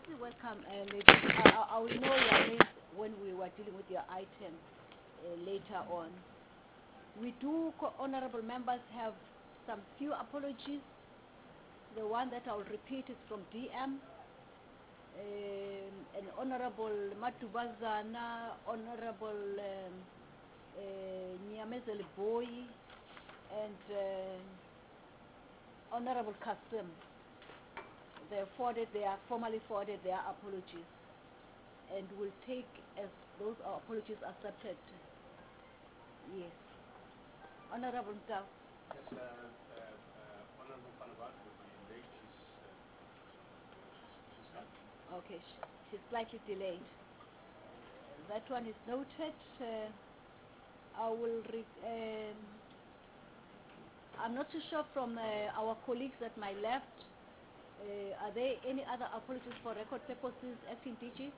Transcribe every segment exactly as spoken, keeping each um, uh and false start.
You're welcome, uh, ladies. Uh, I will know your names when we were dealing with your item uh, later on. We do, co- honorable members, have some few apologies. The one that I'll repeat is from D M, um, and Honorable Matubazana, Honorable um, uh, Nyamezeli Boy, and uh, Honorable Kasim. They forwarded, they are formally forwarded their apologies, and will take as those apologies accepted. Yes. Honorable Mtao. Yes, uh, uh, uh, Honorable Panabat will be late. She's, uh, she's, she's coming. Okay, sh- she's slightly delayed. That one is noted. Uh, I will. Re- um, I'm not too sure from uh, our colleagues at my left. Uh, are there any other apologies for record purposes, Acting D G?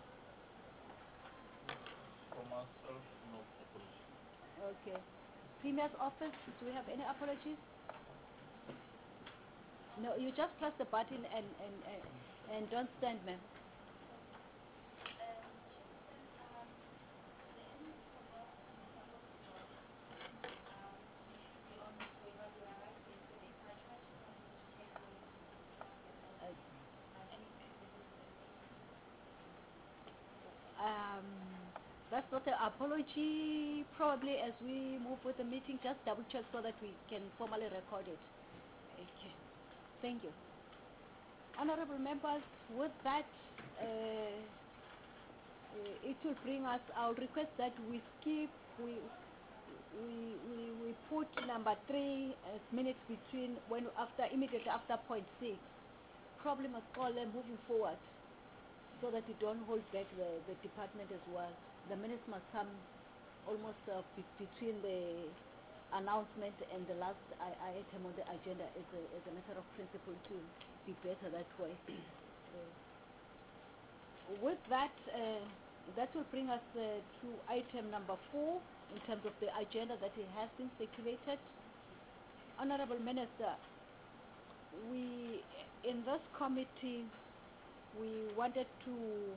From myself, no apology. Okay. Premier's office, do we have any apologies? No, you just press the button and, and, and, and don't stand, ma'am. Um, that's not an apology. Probably as we move with the meeting, just double check so that we can formally record it. Okay. Thank you. Honorable members, with that, uh, uh, it will bring us, I'll request that we skip, we, we, we, we put number three as minutes between, when, after, immediately after point six. Probably must call them moving forward, so that we don't hold back the, the department as well. The minutes must come almost uh, be, between the announcement and the last I- item on the agenda as a, as a matter of principle to be better that way. Uh, with that, uh, that will bring us uh, to item number four in terms of the agenda that it has been circulated. Honorable Minister, we, in this committee, we wanted to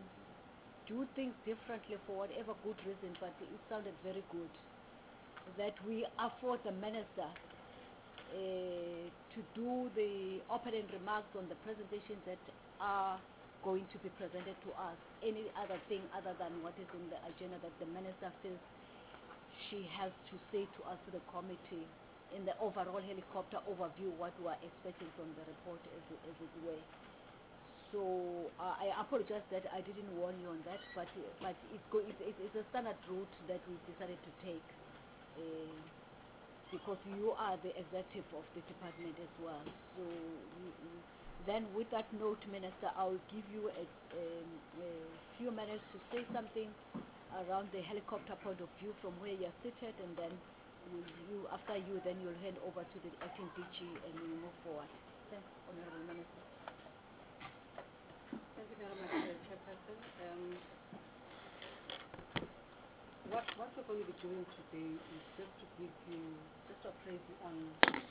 do things differently for whatever good reason, but it sounded very good that we afford the minister uh, to do the opening remarks on the presentations that are going to be presented to us. Any other thing other than what is in the agenda that the minister feels she has to say to us, to the committee, in the overall helicopter overview, what we are expecting from the report as it, as it were. So uh, I apologize that I didn't warn you on that, but but it's, go, it's, it's it's a standard route that we decided to take, uh, because you are the executive of the department as well. So you, you- then, with that note, Minister, I'll give you a, um, a few minutes to say something around the helicopter point of view from where you're seated, and then you, you after you, then you'll hand over to the acting D G and we move forward. Thanks, Honorable Minister. Thank you very much, uh, Chairperson. Um, what, what we're going to be doing today is just to give you, just to appraise you on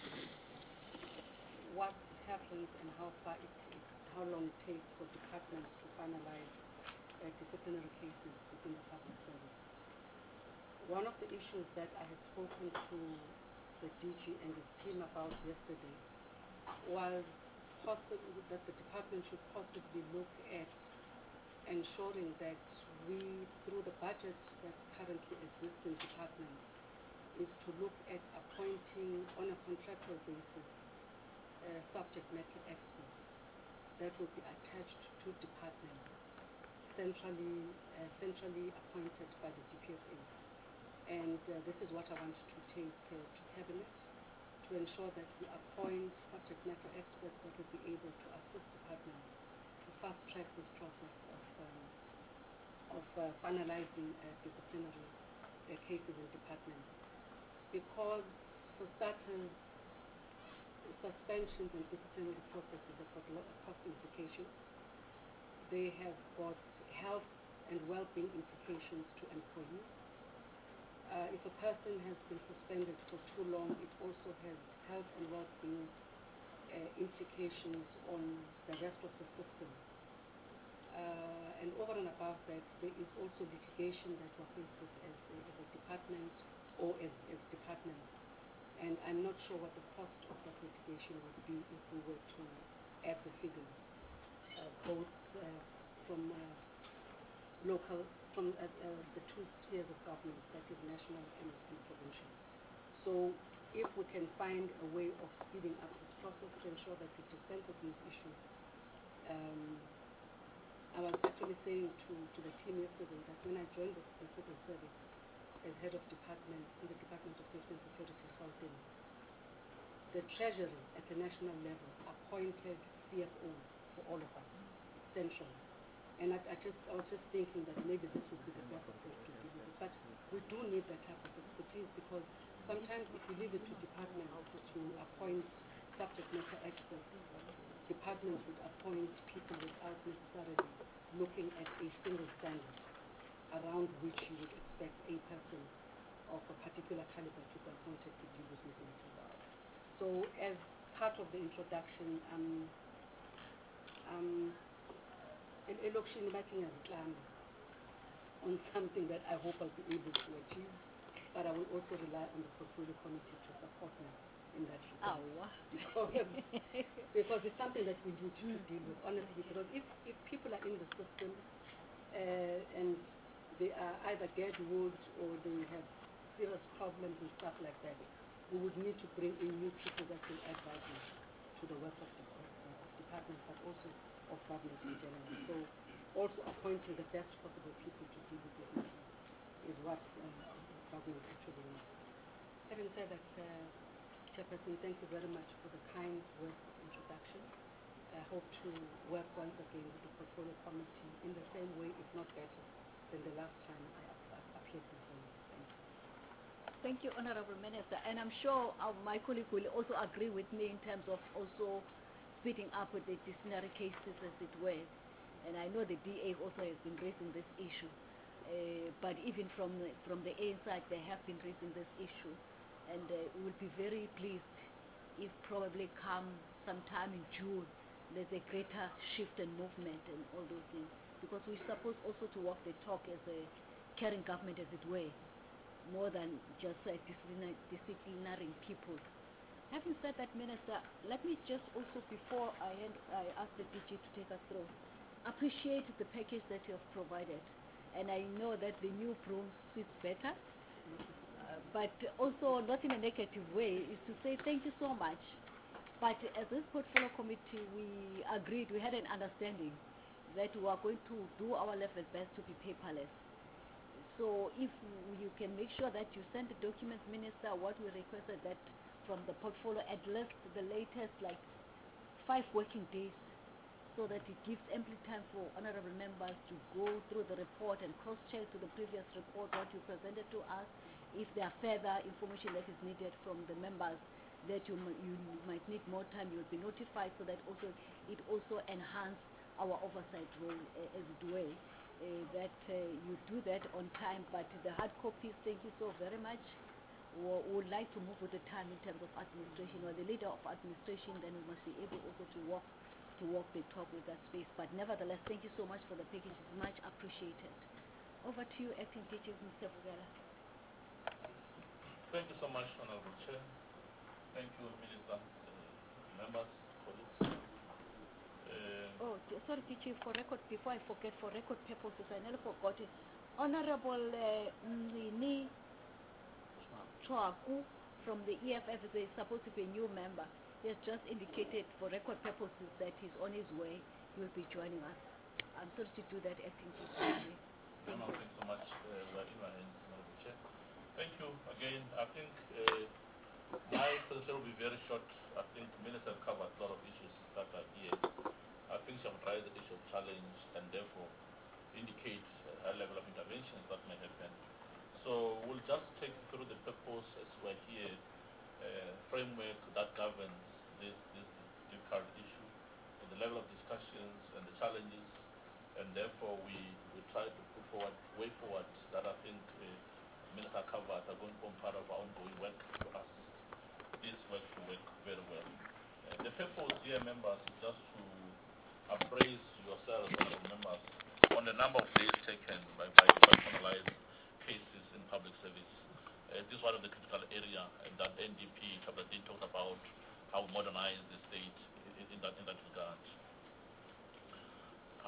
what happens and how far it, it how long it takes for departments to finalize uh, disciplinary cases within the public service. One of the issues that I had spoken to the D G and his team about yesterday was possible that the department should possibly look at ensuring that we, through the budget that currently exists in departments, is to look at appointing on a contractual basis uh, subject matter experts that will be attached to departments, centrally, uh, centrally appointed by the D P S A. And uh, this is what I want to take uh, to Cabinet, to ensure that we appoint subject matter experts that will be able to assist departments to fast track this process of, um, of uh, finalizing uh, disciplinary uh, cases in departments. Because, for starters, suspensions and disciplinary processes have got a lot of cost implications. They have got health and well-being implications to employees. Uh, if a person has been suspended for too long, it also has health and well-being uh, implications on the rest of the system. Uh, and over and above that, there is also litigation that we're faced with as a, as a department or as, as departments. And I'm not sure what the cost of that litigation would be if we were to add the figures, uh, both uh, from uh, local, from uh, uh, the two spheres of government, that is national and, and provincial. So if we can find a way of speeding up this process to ensure that we dispense with these issues. Um, I was actually saying to, to the team yesterday that when I joined the, the civil service as head of department in the Department of Safety and Security Gauteng, the Treasury at the national level appointed C F Os for all of us, centrally. And I, I just I was just thinking that maybe this would be the best approach to deal with it. But we do need that type of expertise, because sometimes if you leave it to departments to appoint subject matter experts, departments would appoint people without necessarily looking at a single standard around which you would expect a person of a particular caliber to be appointed to deal with these matters. So as part of the introduction, um, um, election making as clam on something that I hope I'll be able to achieve, but I will also rely on the portfolio committee to support me in that regard. Oh, because, because it's something that we need to deal with, honestly, because if, if people are in the system uh, and they are either dead wood or they have serious problems and stuff like that, we would need to bring in new people that will add value to the work of the uh, departments, but also of government in general. So also appointing the best possible people to deal with these matters is what uh, government actually needs. Having said that, uh, Chairperson, thank you very much for the kind words of introduction. I hope to work once again with the portfolio committee in the same way, if not better, than the last time I appeared before you. Thank you. Thank you, Honorable Minister. And I'm sure uh, my colleague will also agree with me in terms of also speeding up with the disciplinary cases, as it were. And I know the D A also has been raising this issue. Uh, but even from the, from the A N side, they have been raising this issue. And uh, we will be very pleased if probably come sometime in June, there's a greater shift and movement and all those things. Because we're supposed also to walk the talk as a caring government, as it were, more than just uh, disciplinar disciplinaring people. Having said that, Minister, let me just also, before I, end, I ask the D G to take us through, appreciate the package that you have provided. And I know that the new broom suits better. Uh, but also not in a negative way, is to say thank you so much. But as this portfolio committee, we agreed, we had an understanding that we are going to do our level best to be paperless. So if you can make sure that you send the documents, Minister, what we requested that from the portfolio, at least the latest like five working days, so that it gives ample time for honorable members to go through the report and cross-check to the previous report what you presented to us. If there are further information that is needed from the members that you, you might need more time, you'll be notified, so that also it also enhance our oversight role, uh, as it were, uh, that uh, you do that on time. But the hard copies, thank you so very much. We would like to move with the time in terms of administration, or the leader of administration, then we must be able also to walk to walk the talk with that space. But nevertheless, thank you so much for the package. It's much appreciated. Over to you, Acting D G, Mister Vugela. Thank you so much, Honorable Chair. Thank you, Minister, uh, members, colleagues. Uh, oh, sorry, D G, for record, before I forget, for record purposes, I nearly forgot it. Honorable Mrini uh, Chwaku from the E F F is supposed to be a new member. He has just indicated for record purposes that he's on his way. He will be joining us. I'm sorry to do that, Acting D G. Thank no, you. thanks so much. Uh, we're in my hands, Honorable Chair. Thank you again. I think uh, my presentation will be very short. I think the Minister covered a lot of issues that are here. I think she will raise the issue of challenge and therefore indicate a level of interventions that may happen. So we'll just take you through the purpose as we're here, uh, framework that governs this, this, this current issue, and the level of discussions and the challenges, and therefore we, we try to put forward way forward that I think uh, Minister covered are going to form part of our ongoing work to assist this work to work very well. Uh, the purpose here, members, is just to appraise yourselves, members,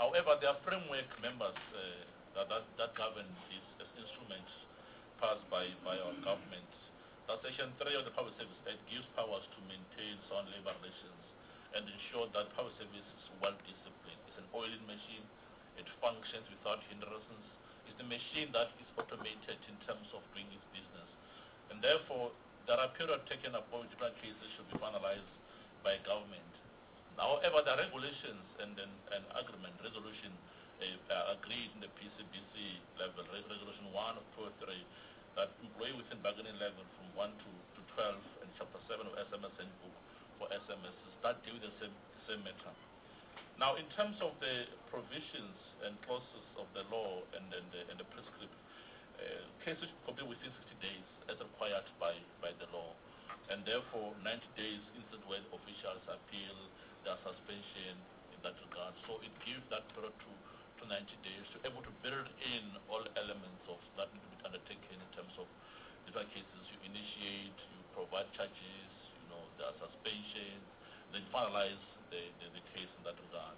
However, there are framework members uh, that, that, that govern these as instruments passed by, by our government. That Section three of the Public Service Act gives powers to maintain sound labor relations and ensure that public service is well disciplined. It's an oiling machine. It functions without hindrances. It's the machine that is automated in terms of doing its business. And therefore, there are periods taken upon which different cases should be finalized by government. However, the regulations and, and, and agreement, resolution uh, uh, agreed in the P C B C level, resolution one of two or three, that employee within bargaining level from one to, to twelve and chapter seven of S M S handbook for S M Ss that deal with the same, same matter. Now, in terms of the provisions and clauses of the law and, and, the, and the prescript, uh, cases complete within sixty days as required by, by the law. And therefore, ninety days instant where officials appeal their suspension in that regard. So it gives that period to, to ninety days to able to build in all elements of that need to be undertaken in terms of different cases. You initiate, you provide charges, you know, there are suspensions, then finalize the, the, the case in that regard.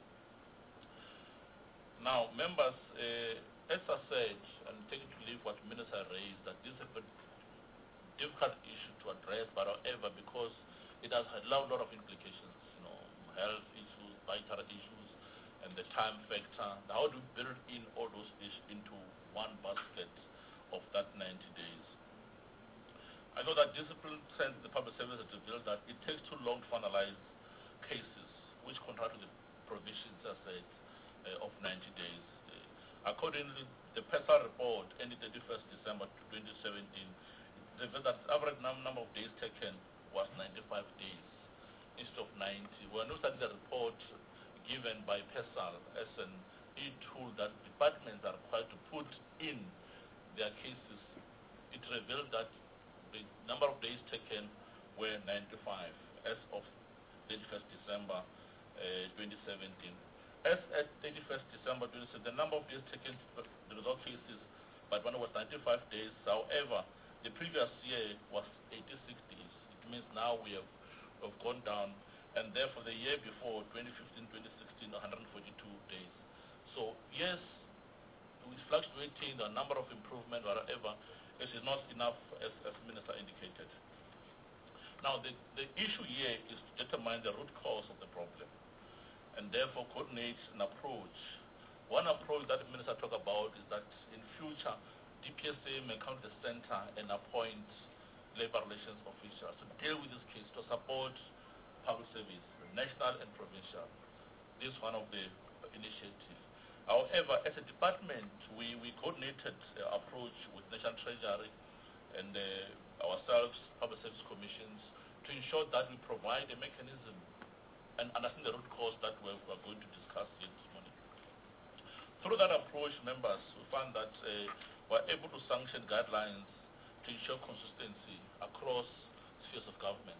Now, members, uh, as I said, and taking to leave what Minister raised, that this is a very difficult issue to address, but however, because it has had a lot of implications, you know, health issues, dietary issues, and the time factor. How do we build in all those issues into one basket of that ninety days? I know that discipline sends the public service has revealed that it takes too long to finalize cases, which contrary to the provisions, as I said, uh, of ninety days. Uh, accordingly, the PESA report ended thirty-first December twenty seventeen. It revealed that the average num number of days taken was ninety-five days instead of ninety. We are not studying the report given by PESAL as an e-tool that departments are required to put in their cases. It revealed that the number of days taken were ninety-five as of thirty-first December uh, twenty seventeen. As at thirty-first December twenty seventeen, the number of days taken to the result cases, but one was ninety-five days. However, the previous year was eighty-six days. It means now we have, have gone down, and therefore the year before, twenty fifteen twenty sixteen, one hundred forty-two days. So yes, it's fluctuating, the number of improvement, whatever, it is not enough as, as Minister indicated. Now the, the issue here is to determine the root cause of the problem and therefore coordinate an approach. One approach that the Minister talked about is that in future, D P S A may come to the center and appoint labor relations officials to deal with this case, to support public service, national and provincial. This is one of the initiatives. However, as a department, we, we coordinated uh, approach with National Treasury and uh, ourselves, Public Service Commissions, to ensure that we provide a mechanism and understand the root cause that we're, we're going to discuss here this morning. Through that approach, members, we found that uh, we're able to sanction guidelines to ensure consistency across spheres of government,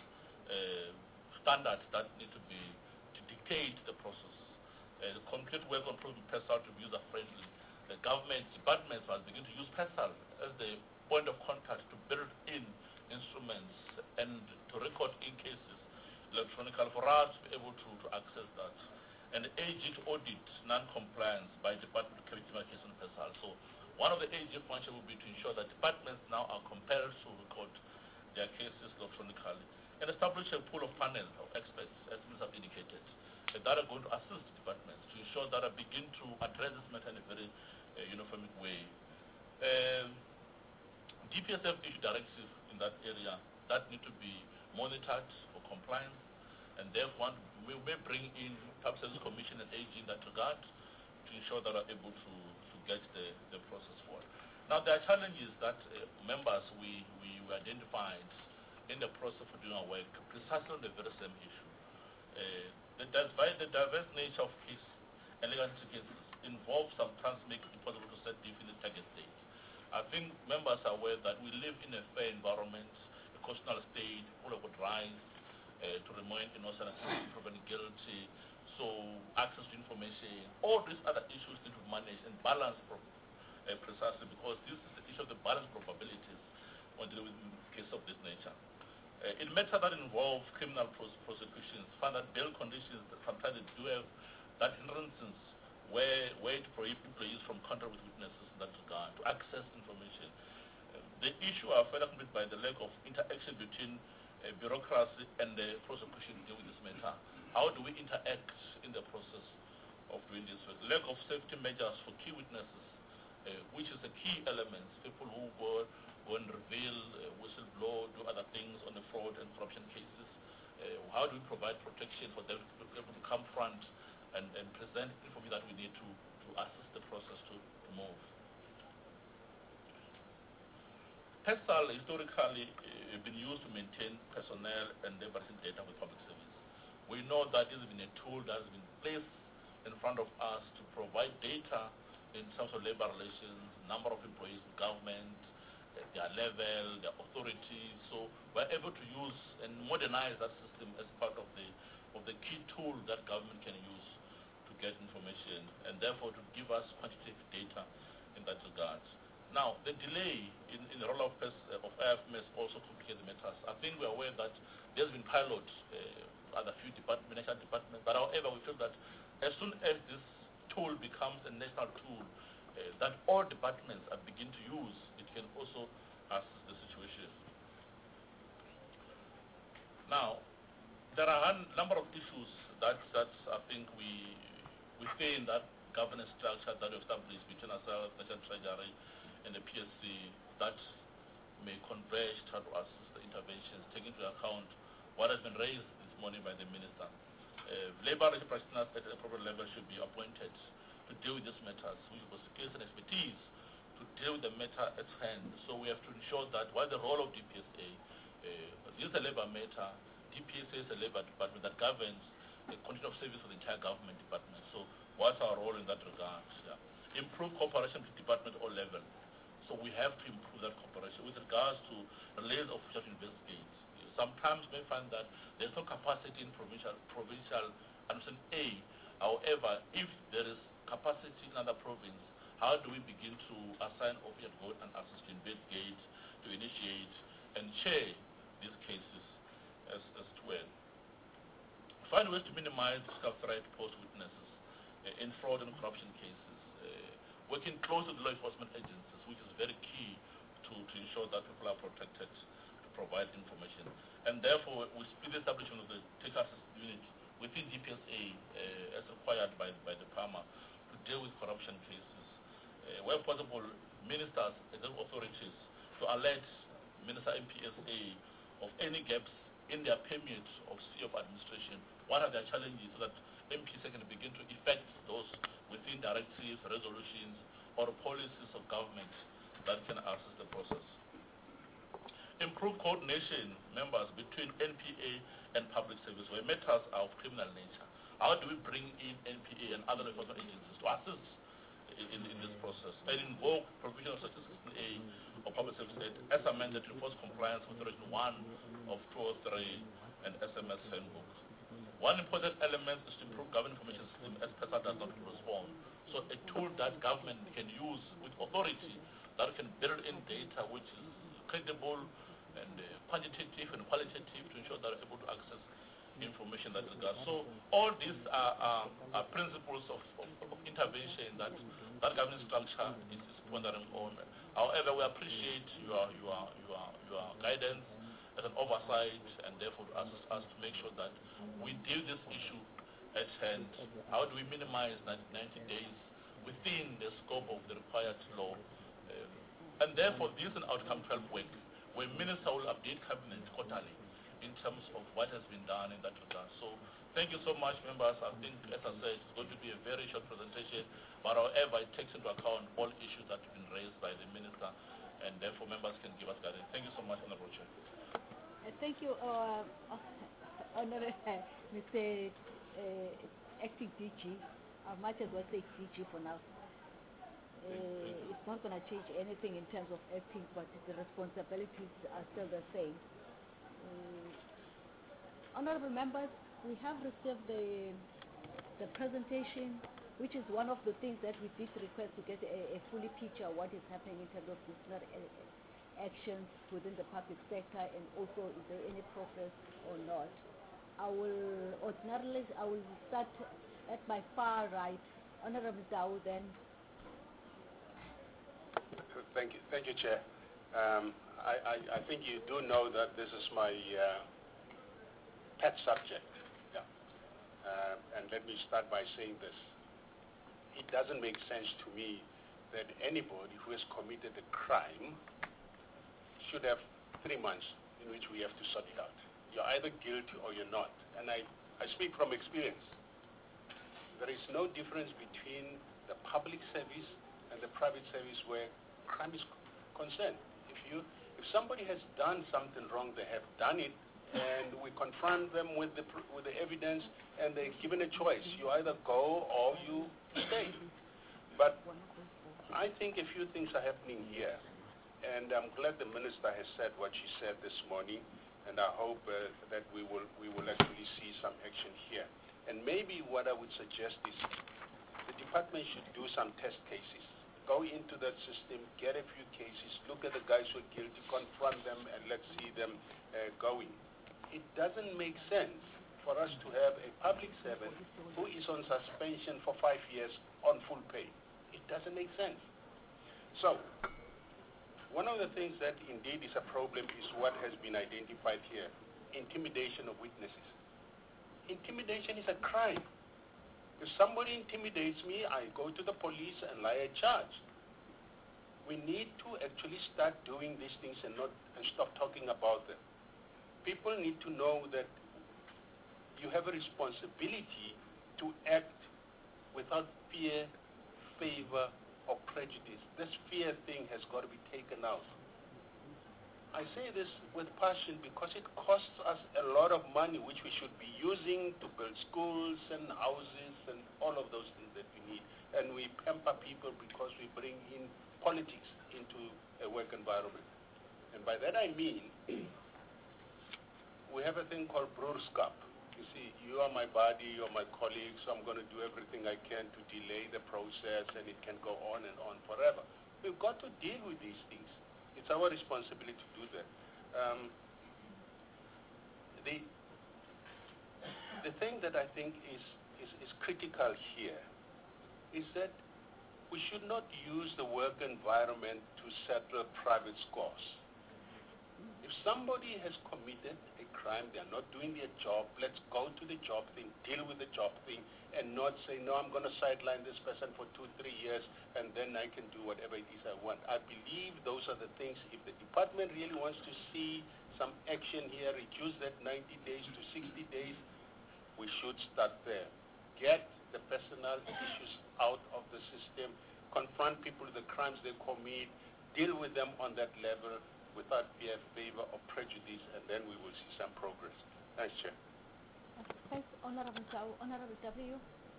uh, standards that need to be, to dictate the process. Uh, the concrete work on proving PESAL to be user-friendly. The government departments must begin to use PESAL as the point of contact to build in instruments and to record in cases electronically for us to be able to, to access that. And the A G to audit non-compliance by department to carry demarcation on PESAL. So one of the A G functions will be to ensure that departments now are compelled to record their cases electronically and establish a pool of panel of experts, as Miz have indicated, that are going to assist departments to ensure that I begin to address this matter in a very uh, uniform way. Um, D P S F issued directive in that area that need to be monitored for compliance, and therefore we may bring in Public Service Commission and A G in that regard to ensure that are able to, to get the, the process forward. Now there are challenges that uh, members we, we identified in the process of doing our work precisely on the very same issue. Uh, The, the diverse nature of case and legal cases involves sometimes make it impossible to set definite target dates. I think members are aware that we live in a fair environment, a constitutional state, full of rights uh, to remain innocent and proven guilty. So access to information, all these other issues need to be managed and balanced uh, precisely because this is the issue of the balance probabilities when dealing with cases of this nature. Uh, in matters that involve criminal pros prosecutions, find that bail conditions that sometimes they do have that hindrances where, where it prohibits employees from contact with witnesses in that regard, to access information. Uh, the issue are further complicated by the lack of interaction between uh, bureaucracy and the prosecution dealing with this matter. How do we interact in the process of doing this work? Lack of safety measures for key witnesses, uh, which is a key element. People who go, go and reveal, uh, whistleblow, do other things on the fraud and corruption cases. Uh, how do we provide protection for them to be able to come front and, and present information that we need to, to assist the process to, to move? PESAL historically uh, been used to maintain personnel and laboring data with public service. We know that this has been a tool that has been placed in front of us to provide data in terms of labor relations, number of employees in government, uh, their level, their authority. So we're able to use and modernize that system as part of the of the key tool that government can use to get information, and therefore to give us quantitative data in that regard. Now, the delay in, in the rollout of, of I F M S also complicates matters. I think we're aware that there's been pilots uh, at a few departments, national departments, but however, we feel that as soon as this tool becomes a national tool uh, that all departments are begin to use, it can also assist the situation. Now, there are a number of issues that, that I think we, within that governance structure that we established between ourselves, National Treasury, and the P S C, that may converge to assist the interventions, taking into account what has been raised this morning by the Minister. Uh, labor relations practitioners at the appropriate level should be appointed to deal with these matters, who have skills and expertise to deal with the matter at hand. So we have to ensure that while the role of D P S A uh, this is a labor matter, D P S A is a labor department that governs the content of service for the entire government department. So what's our role in that regard? Yeah. Improve cooperation with department at all levels. So we have to improve that cooperation with regards to release of officials to investigate. Sometimes we find that there's no capacity in provincial provincial administration A. However, if there is capacity in another province, how do we begin to assign officials to go and assist to investigate, to initiate, and chair these cases as, as well? Find ways to minimize fiscal threat posed to witnesses uh, in fraud and corruption cases. Uh, working close with law enforcement agencies, which is very key to, to ensure that people are protected, to provide information. And therefore, we speed the establishment of the Take Access Unit within D P S A uh, as required by, by the P A M A to deal with corruption cases. Uh, where possible, ministers and authorities to alert Minister M P S A of any gaps in their permit of sphere of administration. What are their challenges so that M P S A can begin to effect those within directives, resolutions, or policies of government that can assist the process. Improve coordination, members, between N P A and public service where matters are of criminal nature. How do we bring in N P A and other enforcement agencies to assist in, in, in this process and invoke provision of Section sixteen A of Public Service Act as amended to enforce compliance with Section one of two oh three and S M S handbook? One important element is to improve government information system as PESA does not respond. So a tool that government can use with authority that can build in data which is credible and uh, quantitative and qualitative to ensure that they're able to access information that regard. So all these are, are, are principles of, of, of intervention that that government structure is, is pondering on. However, we appreciate your your your your guidance as an oversight, and therefore to assist us to make sure that we deal this issue at hand. How do we minimize ninety days within the scope of the required law? Um, and therefore, this is an outcome twelve work where Minister will update Cabinet quarterly in terms of what has been done in that regard. So thank you so much, members. I think, as I said, it's going to be a very short presentation, but however, it takes into account all issues that have been raised by the Minister, and therefore members can give us guidance. Thank you so much, Honorable Chair. Uh, thank you, uh, Honorable Mister Uh, Acting D G. I might as well say D G for now. Uh, it's not going to change anything in terms of acting, but the responsibilities are still the same. Uh, honorable members, we have received the, the presentation, which is one of the things that we did request to get a, a fully picture of what is happening in terms of disciplinary actions within the public sector, and also is there any progress or not. I will ordinarily, I will start at my far right. Honorable Zhao then. Thank you, thank you, Chair. Um, I, I, I think you do know that this is my uh, pet subject. Yeah. Uh, and let me start by saying this. It doesn't make sense to me that anybody who has committed a crime should have three months in which we have to sort it out. You're either guilty or you're not. And I, I speak from experience. There is no difference between the public service and the private service where crime is concerned. If you, if somebody has done something wrong, they have done it, and we confront them with the with the evidence, and they're given a choice: you either go or you stay. But I think a few things are happening here, and I'm glad the minister has said what she said this morning, and I hope uh, that we will we will actually see some action here. And maybe what I would suggest is the department should do some test cases. Go into that system, get a few cases, look at the guys who are guilty, confront them, and let's see them uh, going. It doesn't make sense for us to have a public servant who is on suspension for five years on full pay. It doesn't make sense. So, one of the things that indeed is a problem is what has been identified here, intimidation of witnesses. Intimidation is a crime. If somebody intimidates me, I go to the police and lie a charge. We need to actually start doing these things and not and stop talking about them. People need to know that you have a responsibility to act without fear, favor, or prejudice. This fear thing has got to be taken out. I say this with passion because it costs us a lot of money which we should be using to build schools and houses and all of those things that we need. And we pamper people because we bring in politics into a work environment. And by that I mean, we have a thing called broerskap. You see, you are my buddy, you're my colleague, so I'm going to do everything I can to delay the process, and it can go on and on forever. We've got to deal with these things. It's our responsibility to do that. Um, the, the thing that I think is, is, is critical here is that we should not use the work environment to settle private scores. If somebody has committed a crime, they're not doing their job, let's go to the job thing, deal with the job thing, and not say, no, I'm going to sideline this person for two, three years, and then I can do whatever it is I want. I believe those are the things. If the department really wants to see some action here, reduce that ninety days to sixty days, we should start there. Get the personal issues out of the system, confront people with the crimes they commit, deal with them on that level without fear, favor, or prejudice, and then we will see some progress. Thanks, Chair. Thanks, Honorable Zhao. Honorable W.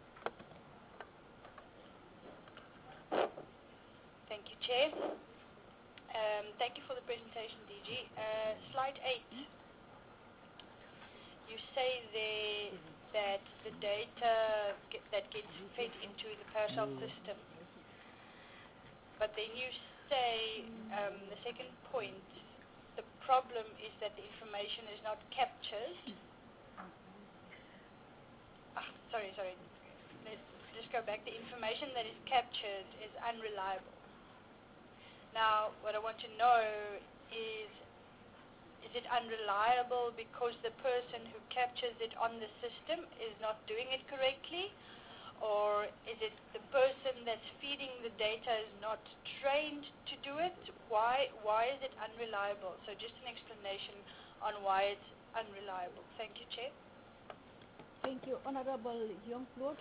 Thank you, Chair. Um, thank you for the presentation, D G. Uh, slide eight. You say there that the data get, that gets fed into the PowerShell system, but then you say um, the second point, the problem is that the information is not captured. Ah, sorry, sorry. Let's just go back. The information that is captured is unreliable. Now, what I want to know is, is it unreliable because the person who captures it on the system is not doing it correctly? Or is it the person that's feeding the data is not trained to do it? Why, why is it unreliable? So just an explanation on why it's unreliable. Thank you, Chair. Thank you, Honorable Youngblood.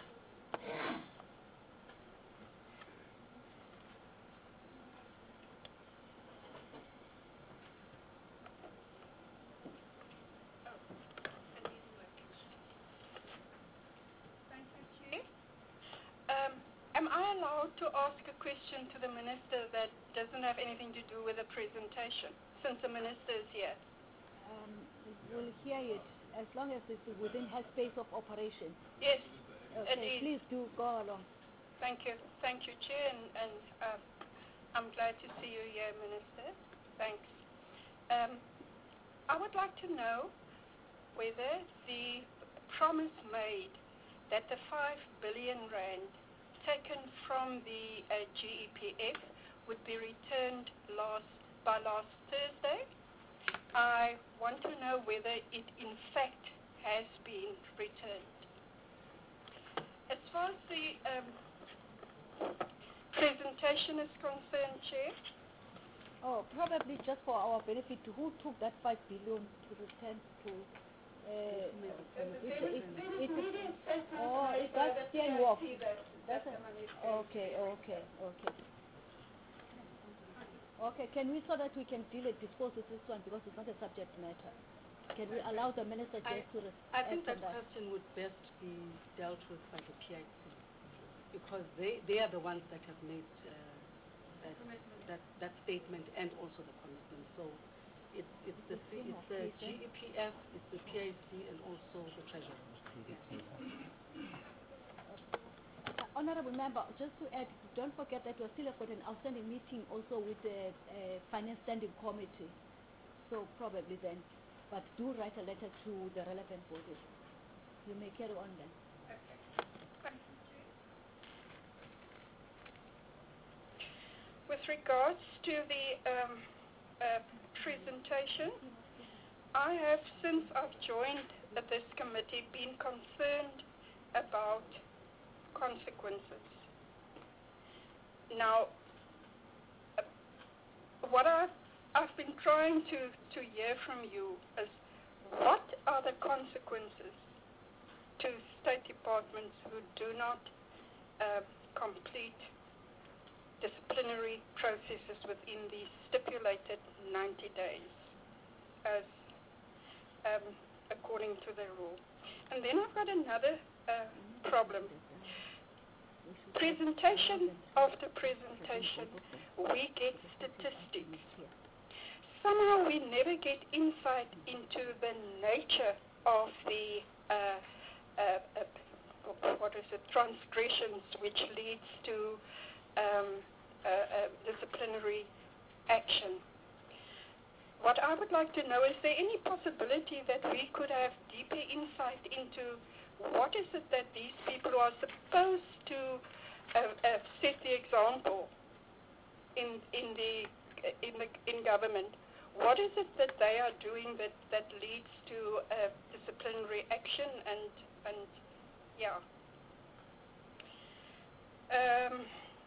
Um, am I allowed to ask a question to the Minister that doesn't have anything to do with the presentation, since the Minister is here? Um, we'll hear it as long as it's within her space of operation. Yes, Okay, it is. please do go along. Thank you. Thank you, Chair, and, and uh, I'm glad to see you here, Minister. Thanks. Um, I would like to know whether the promise made that the five billion rand taken from the uh, G E P F would be returned last by last Thursday. I want to know whether it in fact has been returned. As far as the um, presentation is concerned, Chair, Oh, probably just for our benefit, who took that five billion to return to? Uh, it, it, it, it, oh, is that Stan Wolf? That's a, okay, okay, okay. Okay, can we, so that we can deal and dispose of this one because it's not a subject matter, can we allow the Minister I, just to respond? I think that, that question would best be dealt with by the P I C because they, they are the ones that have made uh, that, that, that statement and also the commitment. So it's, it's the, C, it's the G E P F, it's the P I C and also the Treasurer. Uh, Honorable Member, just to add, don't forget that we still have got an outstanding meeting also with the uh, Finance Standing Committee. So probably then, but do write a letter to the relevant bodies. You may carry on then. with regards to the um, uh, presentation, I have, since I've joined uh, this committee, been concerned about consequences. Now, uh, what I've, I've been trying to, to hear from you is what are the consequences to State Departments who do not uh, complete disciplinary processes within the stipulated ninety days as um, according to the rule. And then I've got another uh, problem. Presentation after presentation, we get statistics. Somehow we never get insight into the nature of the uh, uh, uh, what is it, transgressions which leads to um, uh, uh, disciplinary action. What I would like to know, is there any possibility that we could have deeper insight into what is it that these people who are supposed to uh, uh, set the example in in the in the in government? What is it that they are doing that that leads to uh, disciplinary action and and yeah? Um,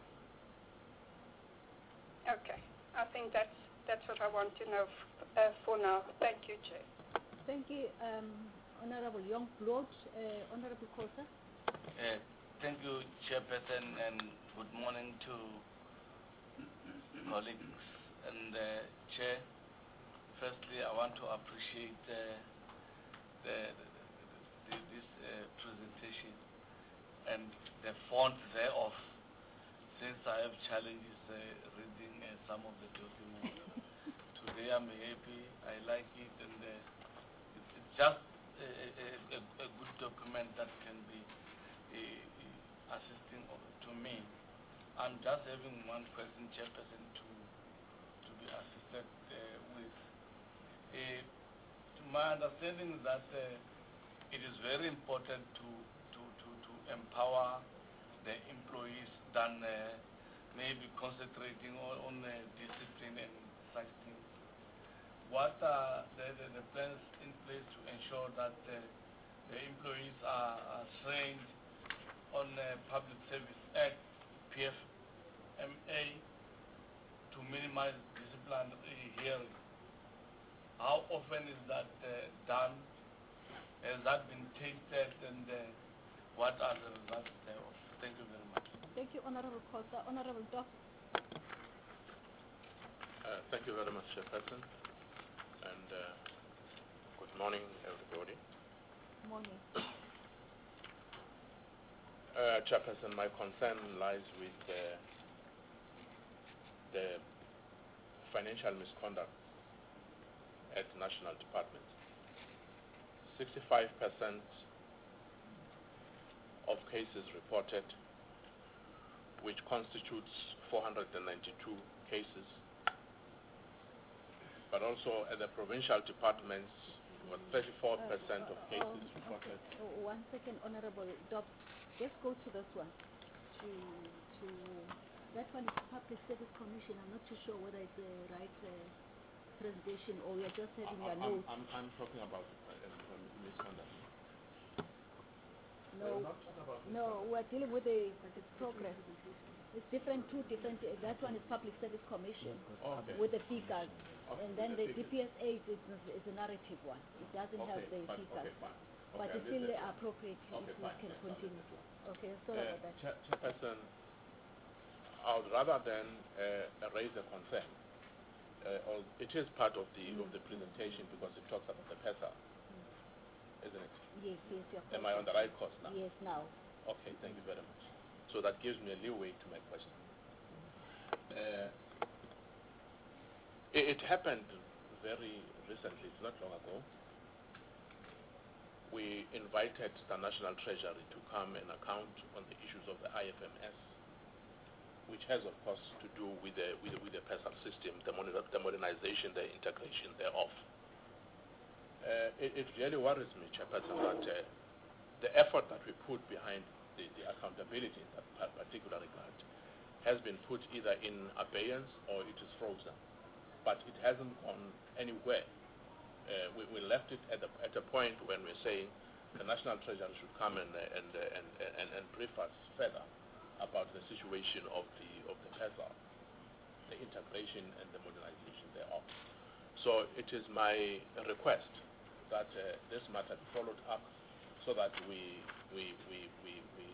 okay, I think that's that's what I want to know f uh, for now. Thank you, Chair. Thank you, um, Honorable Youngblood. Uh, Honorable Kosa. Uh, thank you, Chairperson, and good morning to colleagues and uh, Chair. Firstly, I want to appreciate uh, the, the, the, this uh, presentation and the font thereof, since I have challenges uh, reading uh, some of the documents. Today I'm happy, I like it, and uh, it's, it's just a, a, a, a good document that can be uh, assisting to me. I'm just having one question, Chairperson, to, to be assisted uh, with. Uh, to my understanding is that uh, it is very important to, to, to, to empower the employees than uh, maybe concentrating on, on uh, discipline and such things. What are the, the, the plans in place to ensure that uh, the employees are, are trained on uh, Public Service Act, P F M A, to minimize disciplinary hearing? How often is that uh, done? Has that been tasted, and uh, what are the results thereof? Thank you very much. Thank you, Honorable Kosa. Honorable Doc. Uh, thank you very much, Chairperson, and uh, good morning, everybody. Morning. Uh, Chairperson, my concern lies with uh, the financial misconduct at National Department. sixty-five percent of cases reported, which constitutes four hundred ninety-two cases, but also at the provincial departments, About thirty-four percent of Uh, cases oh, reported. okay. Oh, one second, Honorable Dobbs. Let's go to this one. To, to that one is Public Service Commission. I'm not too sure whether it's the right uh, presentation or you're just having your I'm, notes. I'm, I'm talking about uh, uh, misconduct. No, We're not talking about no, we're dealing with the progress. It's different, two different. Uh, that one is Public Service Commission Okay. with the figures, Okay, and with then the the D P S A is, is a narrative one. It doesn't have Okay, the fine. figures, Okay, fine. but Okay, it's I'll still leave that. appropriate Okay, if we fine, can thanks, I'll continue. leave that. Okay, sorry Uh, about that. Chair- Chairperson, I would rather than uh, raise a concern, uh, or it is part of the Mm. of the presentation because it talks about the PESA, isn't it? Yes, yes, you're Am I on the right course now? Yes, now. Okay, thank you very much. So that gives me a leeway to my question. Uh, it, it happened very recently, it's not long ago. We invited the National Treasury to come and account on the issues of the I F M S, which has, of course, to do with the with the, with the PESA system, the, moder the modernization, the integration thereof. Uh, it, it really worries me, Chairperson, that uh, the effort that we put behind the, the accountability in that particular regard has been put either in abeyance or it is frozen, but it hasn't gone anywhere. Uh, we, we left it at, the, at a point when we're saying the National Treasury should come and, uh, and, uh, and, and, and brief us further about the situation of the of the PESA, the integration and the modernization thereof. So it is my request that uh, this matter be followed up so that we we we we we,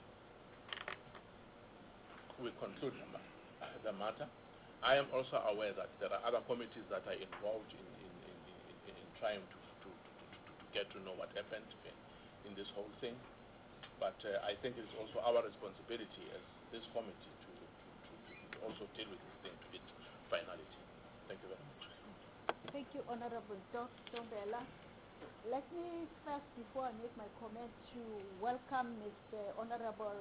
we conclude the, ma the matter. I am also aware that there are other committees that are involved in in, in, in, in trying to to, to to get to know what happened in this whole thing. But uh, I think it's also our responsibility as this committee to, to, to, to also deal with this thing to its finality. Thank you very much. Thank you, Honorable Ntombela. Let me first, before I make my comment, to welcome Mister Honorable,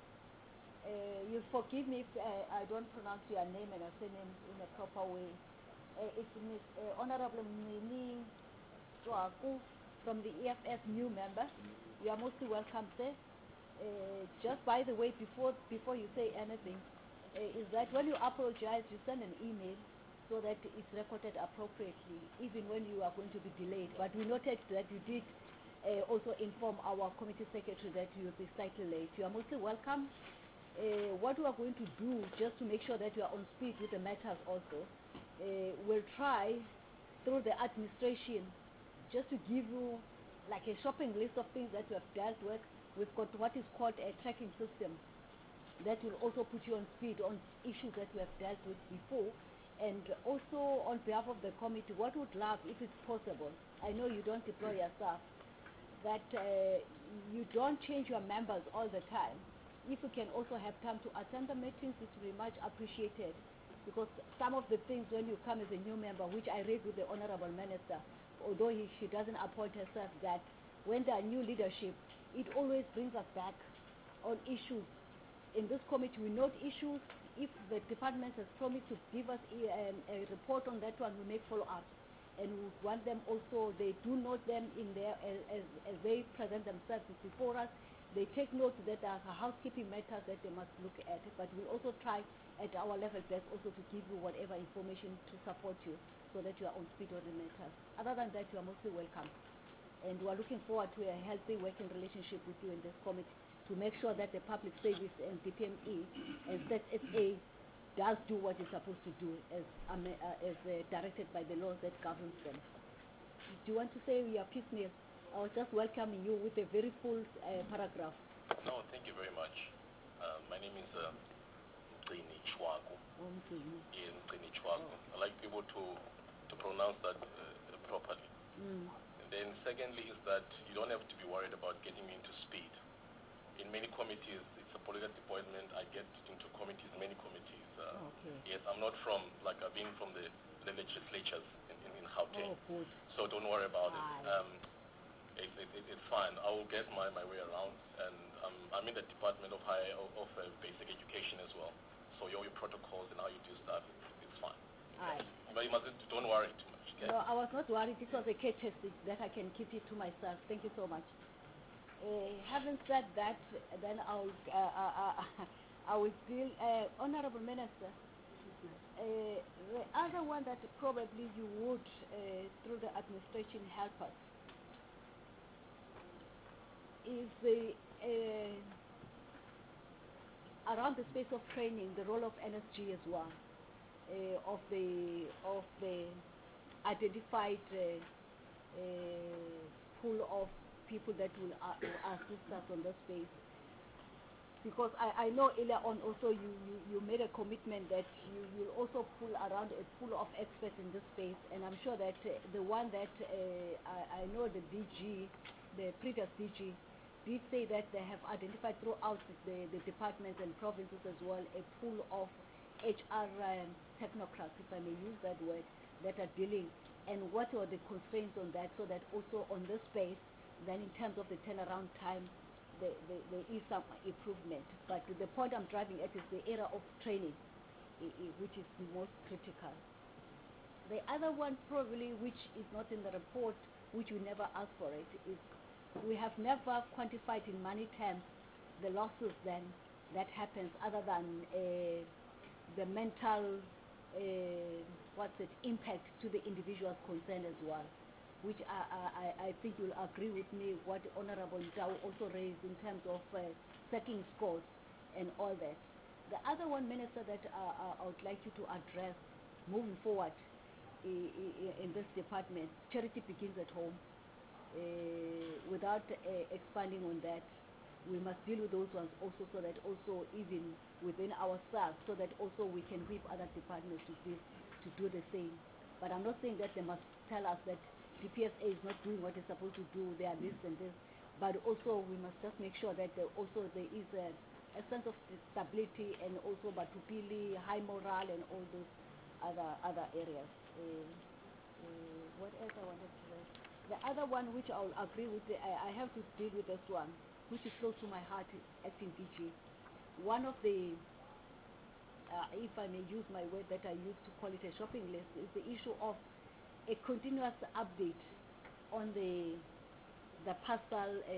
uh, you'll forgive me if uh, I don't pronounce your name and your surname in a proper way. Uh, it's Miz Uh, Honorable Mini Swaku from the E F F new member. You are mostly welcome, sir. Uh, just by the way, before before you say anything, uh, is that when you apologize, you send an email so that it's recorded appropriately, even when you are going to be delayed. But we noted that you did uh, also inform our committee secretary that you will be slightly late. You are mostly welcome. Uh, what we are going to do, just to make sure that you are on speed with the matters also, uh, we'll try through the administration just to give you like a shopping list of things that you have dealt with. We've got what is called a tracking system that will also put you on speed on issues that we have dealt with before. And also on behalf of the committee, what would love, if it's possible, I know you don't deploy your staff, that uh, you don't change your members all the time. If you can also have time to attend the meetings, it will be much appreciated. Because some of the things when you come as a new member, which I raised with the Honorable Minister, although he, she doesn't appoint herself, that when there are new leadership, it always brings us back on issues. In this committee, we note issues. If the department has promised to give us a, um, a report on that one, we make follow-ups. And we want them also, they do note them in there as, as, as they present themselves before us. They take note that there are housekeeping matters that they must look at. But we'll also try at our level best also to give you whatever information to support you so that you are on speed on the matters. Other than that, you are mostly welcome. And we are looking forward to a healthy working relationship with you in this committee to make sure that the public service and D P M E and S E T S A does do what it's supposed to do as, um, uh, as uh, directed by the laws that governs them. Do you want to say your piecemeal? I was just welcoming you with a very full uh, paragraph. No, thank you very much. Uh, my name is uh, Mqini Chwaku. Oh, Mqini. Yeah, Mqini Chwaku. I like people to, to pronounce that uh, properly. Mm. And then secondly is that you don't have to be worried about getting me into speed. In many committees, it's a political appointment. I get into committees, many committees. Uh, okay. Yes, I'm not from, like I've been from the, the legislatures in, in, in Gauteng. Oh, good. So don't worry about Aye. it. Um, it, it, it. It's fine. I will get my, my way around. And um, I'm in the Department of Higher of, of uh, Basic Education as well. So your, your protocols and how you do stuff, it's, it's fine. Aye. But you mustn't, don't worry too much. Okay. No, I was not worried. This was a courtesy that I can keep it to myself. Thank you so much. Uh, having said that, then I'll, uh, uh, uh, I will deal, uh, Honorable Minister, uh, the other one that probably you would, uh, through the administration, help us is the, uh, around the space of training, the role of N S G as well, uh, of the, of the identified uh, uh, pool of people that will uh, assist us on this space. Because I, I know earlier on also you, you, you made a commitment that you will also pull around a pool of experts in this space, and I'm sure that uh, the one that uh, I, I know the D G, the previous D G, did say that they have identified throughout the, the departments and provinces as well a pool of H R um, technocrats, if I may use that word, that are dealing, and what are the constraints on that, so that also on this space, then in terms of the turnaround time, there, there, there is some improvement. But the point I'm driving at is the area of training, I, I, which is most critical. The other one probably, which is not in the report, which we never asked for it, is we have never quantified in money terms the losses then that happens, other than uh, the mental, uh, what's it, impact to the individuals concerned as well, which I, I, I think you'll agree with me what Honorable Ndau also raised in terms of uh, settling scores and all that. The other one, Minister, that uh, I would like you to address moving forward i, i, in this department, charity begins at home. Uh, without uh, expanding on that, we must deal with those ones also, so that also even within ourselves, so that also we can whip other departments to do, to do the same. But I'm not saying that they must tell us that D P S A is not doing what it's supposed to do, they are this and this, but also we must just make sure that there also there is a, a sense of stability, and also Batupili, high morale, and all those other other areas. Uh, uh, what else I wanted to say? The other one which I'll agree with, the, I, I have to deal with this one, which is close to my heart, acting D G. One of the, uh, if I may use my word that I used to call it a shopping list, is the issue of a continuous update on the the parcel uh,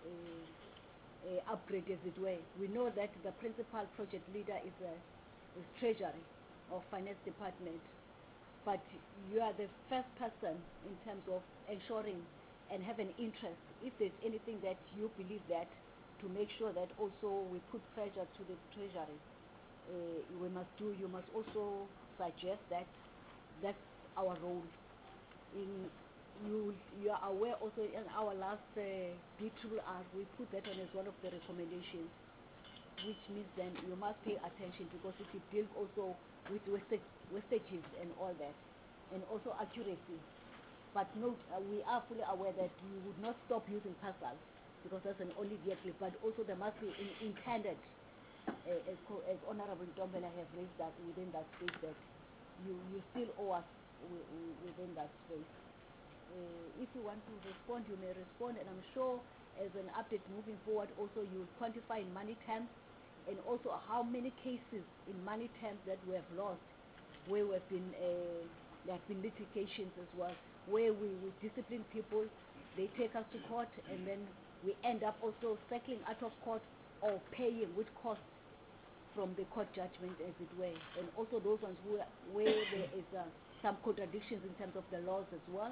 uh, uh, upgrade, as it were. We know that the principal project leader is, a, is Treasury or Finance Department, but you are the first person in terms of ensuring and have an interest, if there's anything that you believe that, to make sure that also we put pressure to the Treasury. Uh, we must do, you must also suggest that that's our role. In, you, you are aware also in our last uh, B R R, we put that on as one of the recommendations, which means then you must pay attention, because if you deal also with wastage, wastages and all that, and also accuracy. But note, uh, we are fully aware that you would not stop using parcels, because that's an only vehicle, but also there must be in, intended, uh, as, as Honorable Ntombela have raised that within that space, that you, you still owe us within that space. Uh, if you want to respond, you may respond, and I'm sure as an update moving forward also you will quantify in money terms, and also how many cases in money terms that we have lost, where we have been, uh, there have been litigations as well, where we, we discipline people, they take us to court, and then we end up also settling out of court or paying with costs from the court judgment, as it were, and also those ones where, where there is uh, some contradictions in terms of the laws as well.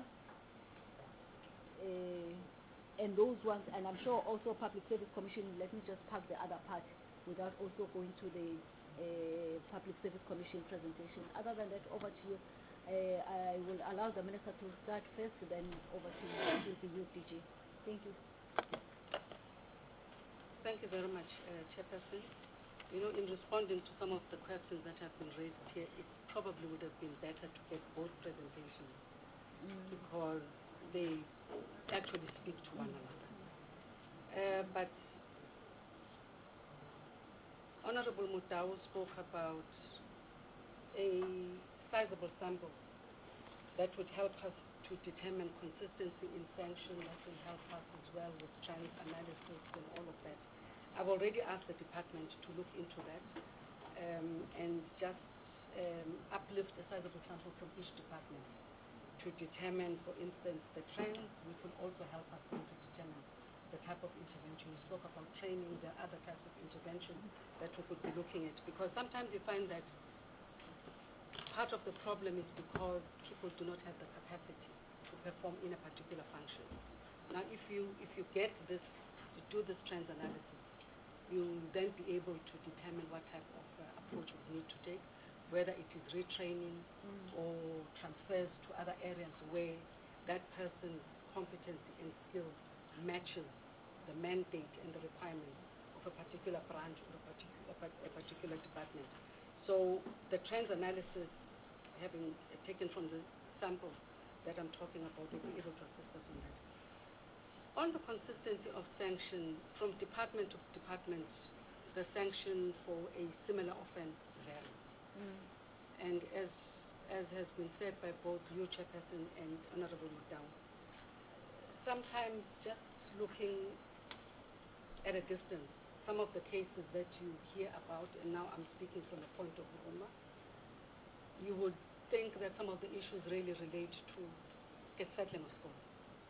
Uh, and those ones, and I'm sure also Public Service Commission, let me just park the other part without also going to the uh, Public Service Commission presentation. Other than that, over to you. Uh, I will allow the Minister to start first, then over to you, to you, D G. Thank you. Thank you very much, uh, Chairperson. You know, in responding to some of the questions that have been raised here, it probably would have been better to get both presentations, mm. because they actually speak to one another. Uh, but Honorable Mutau spoke about a sizable sample that would help us to determine consistency in sanction, that will help us as well with trend analysis and all of that. I've already asked the department to look into that um, and just um, uplift a sizable sample from each department to determine, for instance, the trends, which will also help us then to determine the type of intervention. You spoke about training, there are other types of intervention that we could be looking at, because sometimes you find that part of the problem is because people do not have the capacity to perform in a particular function. Now, if you if you get this, to do this trends analysis, you'll then be able to determine what type of uh, approach we need to take, whether it is retraining mm. or transfers to other areas where that person's competency and skills matches the mandate and the requirements of a particular branch or a particular, a particular department. So the trends analysis, having taken from the samples that I'm talking about, will be able to assist us in that. On the consistency of sanction, from department to department, the sanction for a similar offense varies. Mm. And as, as has been said by both you, Chairperson, and Honorable Madam, sometimes just looking at a distance, some of the cases that you hear about, and now I'm speaking from the point of Huruma, you would think that some of the issues really relate to a settlement of school.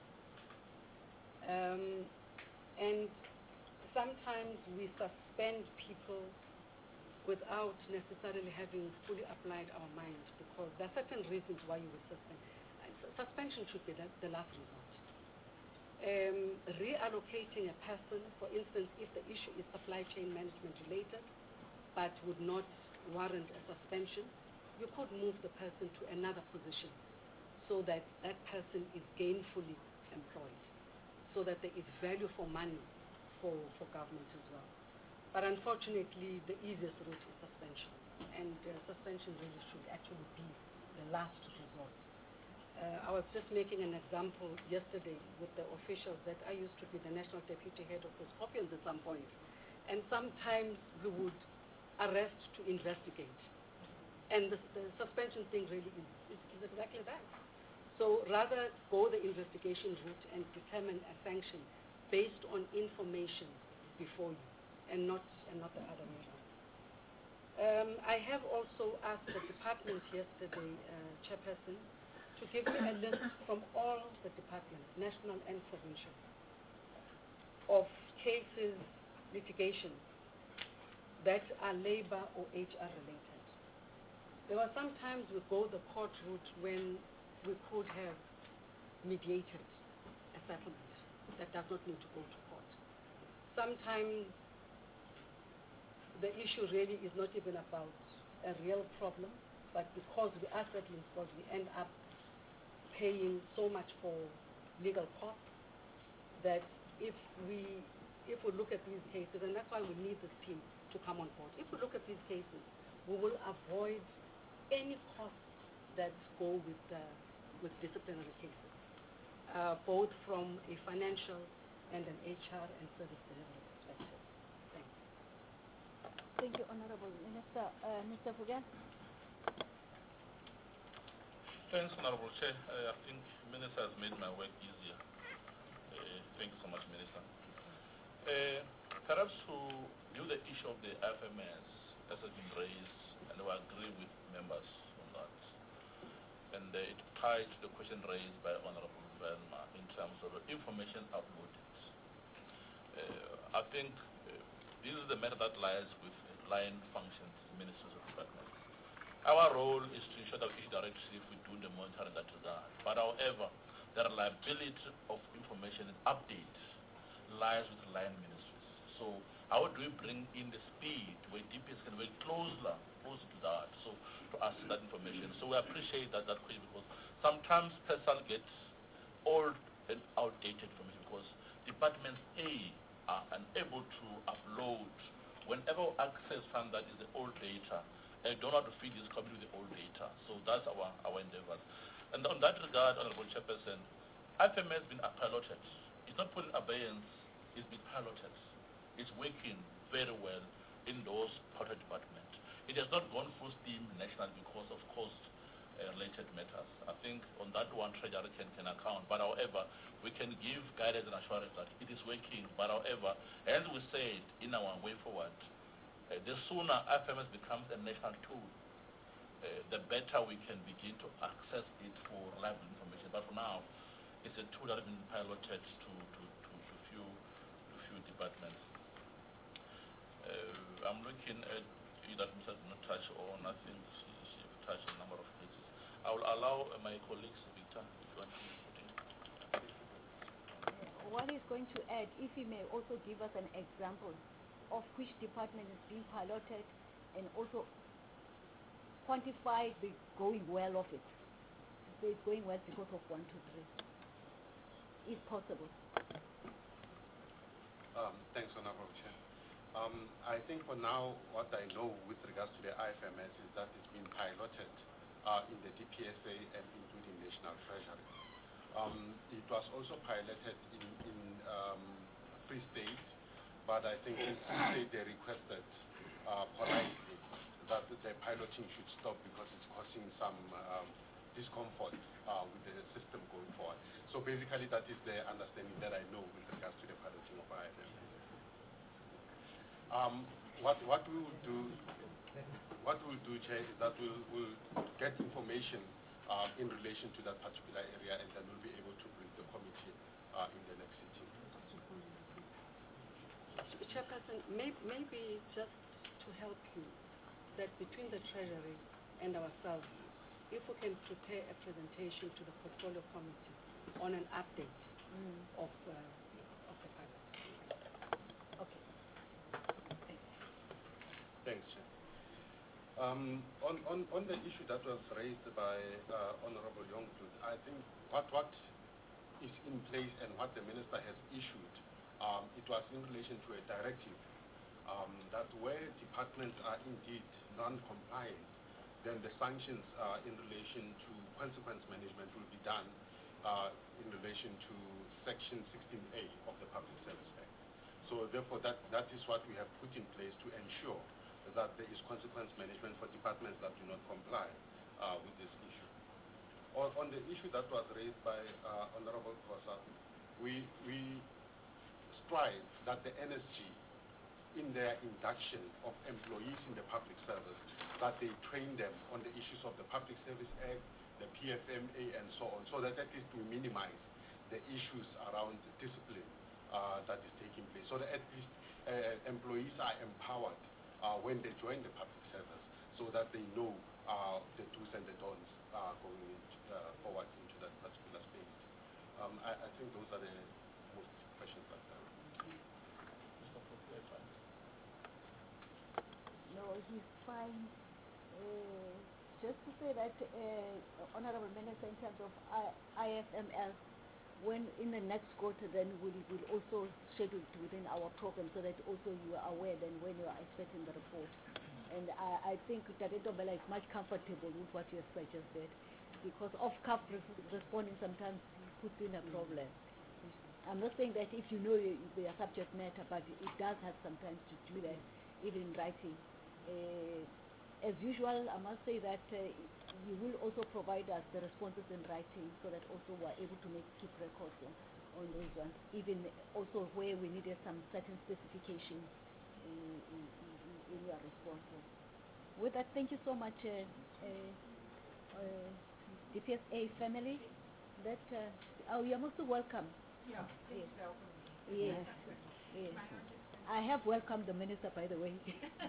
Um, and sometimes we suspend people without necessarily having fully applied our minds, because there are certain reasons why you would suspend. Suspension should be the, the last resort. Um, reallocating a person, for instance, if the issue is supply chain management related, but would not warrant a suspension, you could move the person to another position so that that person is gainfully employed, so that there is value for money for, for government as well. But unfortunately, the easiest route is suspension, and uh, suspension really should actually be the last resort. Uh, I was just making an example yesterday with the officials that I used to be the National Deputy Head of the Scorpions at some point, and sometimes we would arrest to investigate. And the, the suspension thing really is, is, is exactly that. So rather go the investigation route and determine a sanction based on information before you, and not, and not the other way around. Um, I have also asked the department yesterday, uh, Chairperson, to give me a list from all the departments, national and provincial, of cases, litigation, that are labor or H R related. There were some times we go the court route when we could have mediated a settlement that does not need to go to court. Sometimes the issue really is not even about a real problem, but because we are settling scores, we end up paying so much for legal costs that if we if we look at these cases, and that's why we need this team to come on board, if we look at these cases, we will avoid any costs that go with uh, with disciplinary cases, uh, both from a financial and an H R and service delivery perspective. Thank you. Thank you, Honorable Minister. Uh, Mister Fugan. Thanks, Honorable Chair. Uh, I think Minister has made my work easier. Uh, thank you so much, Minister. Uh, perhaps to view the issue of the F M S as has been raised, and I agree with members on that. And uh, it ties to the question raised by Honorable Velma in terms of information uploaded. Uh, I think uh, this is the matter that lies with line functions, ministers of department. Our role is to ensure that we issue directory if we do the monitoring in that regard. But however, the reliability of information and updates lies with line ministries. So how do we bring in the speed where D P S can work closer, closer to that, so to assess that information. So we appreciate that, that question, because sometimes personnel gets old and outdated information because departments A are unable to upload whenever access found that is the old data. I don't know how to feed this computer with the old data. So that's our, our endeavor. And on that regard, Honorable Chairperson, F M S has been piloted. It's not put in abeyance, it's been piloted. It's working very well in those pilot departments. It has not gone full steam nationally because of cost-related uh, matters. I think on that one, Treasury can, can account. But however, we can give guidance and assurance that it is working. But however, as we said in our way forward, Uh, the sooner F M S becomes a national tool, uh, the better we can begin to access it for reliable information. But for now, it's a tool that has been piloted to, to, to, to few to few departments. Uh, I'm looking at that Mister did not touch on. I think she, she touched a number of cases. I will allow uh, my colleagues, Victor, if you want to put in. What he's going to add, if he may also give us an example of which department is being piloted and also quantify the going well of it. Say it's going well because of one, two, three, if possible. Um, thanks, Honorable Chair. Um, I think for now, what I know with regards to the I F M S is that it's been piloted uh, in the D P S A and including National Treasury. Um, it was also piloted in, in um, Free State, but I think in Free State they requested uh, politely that the piloting should stop because it's causing some um, discomfort uh, with the system going forward. So basically that is the understanding that I know with regards to the piloting of I F M S. Um, what, what we will do, what we will do, Chair, is that we'll, we'll get information uh, in relation to that particular area, and then we'll be able to bring the committee uh, in the next sitting. Chairperson, may, maybe just to help you, that between the Treasury and ourselves, if we can prepare a presentation to the Portfolio Committee on an update mm. of, uh, of the pilot. Okay. Thanks, Chair. Um, on, on, on the issue that was raised by uh, Honorable Youngwood, I think what, what is in place and what the Minister has issued, um, it was in relation to a directive um, that where departments are indeed non-compliant, then the sanctions uh, in relation to consequence management will be done uh, in relation to Section sixteen A of the Public Service Act. So therefore that, that is what we have put in place to ensure that there is consequence management for departments that do not comply uh, with this issue. On, on the issue that was raised by uh, Honorable Kosa, we, we strive that the N S G, in their induction of employees in the public service, that they train them on the issues of the Public Service Act, the P F M A, and so on, so that at least we minimize the issues around discipline uh, that is taking place, so that at least uh, employees are empowered uh, when they join the public service, so that they know uh, the do's and the don'ts uh, going into, uh, forward into that particular space. Um, I, I think those are the most questions that I have. No, he's fine. Uh, just to say that, uh, Honorable Minister, in terms of I F M L, when in the next quarter, then we'll, we'll also schedule it within our program so that also you are aware then when you are expecting the report. And I, I think that Ntombela is much comfortable with what you have suggested, because off-cuff res responding sometimes puts in a problem. I'm not saying that if you know the subject matter, but it does have sometimes to do that, even in writing. Uh, as usual, I must say that uh, you will also provide us the responses in writing so that also we're able to make keep records on, on those ones, even also where we needed some certain specifications in, in, in, in your responses. With that, thank you so much, uh, uh, uh, D P S A family. That uh, oh, you're most welcome. Yeah, please yes. welcome me. Yes, yes. I have welcomed the minister, by the way.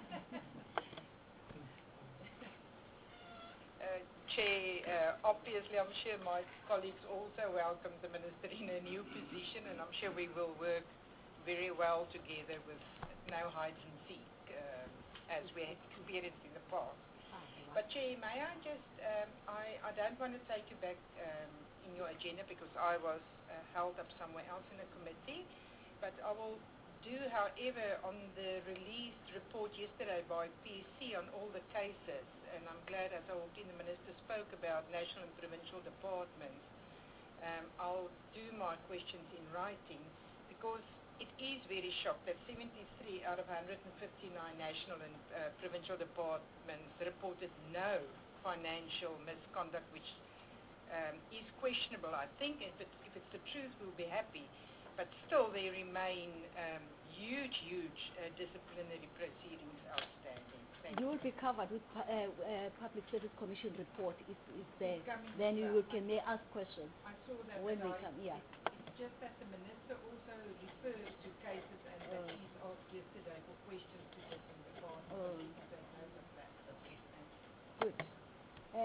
Uh, Chair, uh, obviously I'm sure my colleagues also welcome the Minister in a new position, and I'm sure we will work very well together with no hide and seek, uh, as we have experienced in the past. But Chair, may I just, um, I, I don't want to take you back um, in your agenda because I was uh, held up somewhere else in the committee, but I will do, however, on the released report yesterday by P C on all the cases, and I'm glad as I walked in the Minister spoke about national and provincial departments. Um, I'll do my questions in writing because it is very shocked that seventy-three out of one hundred fifty-nine national and uh, provincial departments reported no financial misconduct, which um, is questionable. I think if it's, if it's the truth, we'll be happy. But still, there remain um, huge, huge uh, disciplinary proceedings outstanding. Thank You you. will be covered with pu- uh, uh, Public Service Commission report. It's, it's there. It's coming Then you as will, well. can may ask questions I saw that when but we I- come. Yeah. it- It's just that the minister also refers to cases and that Oh. she's asked yesterday for questions to this in regard. So Oh. we can take note of that. Okay, thank you. Good. Uh,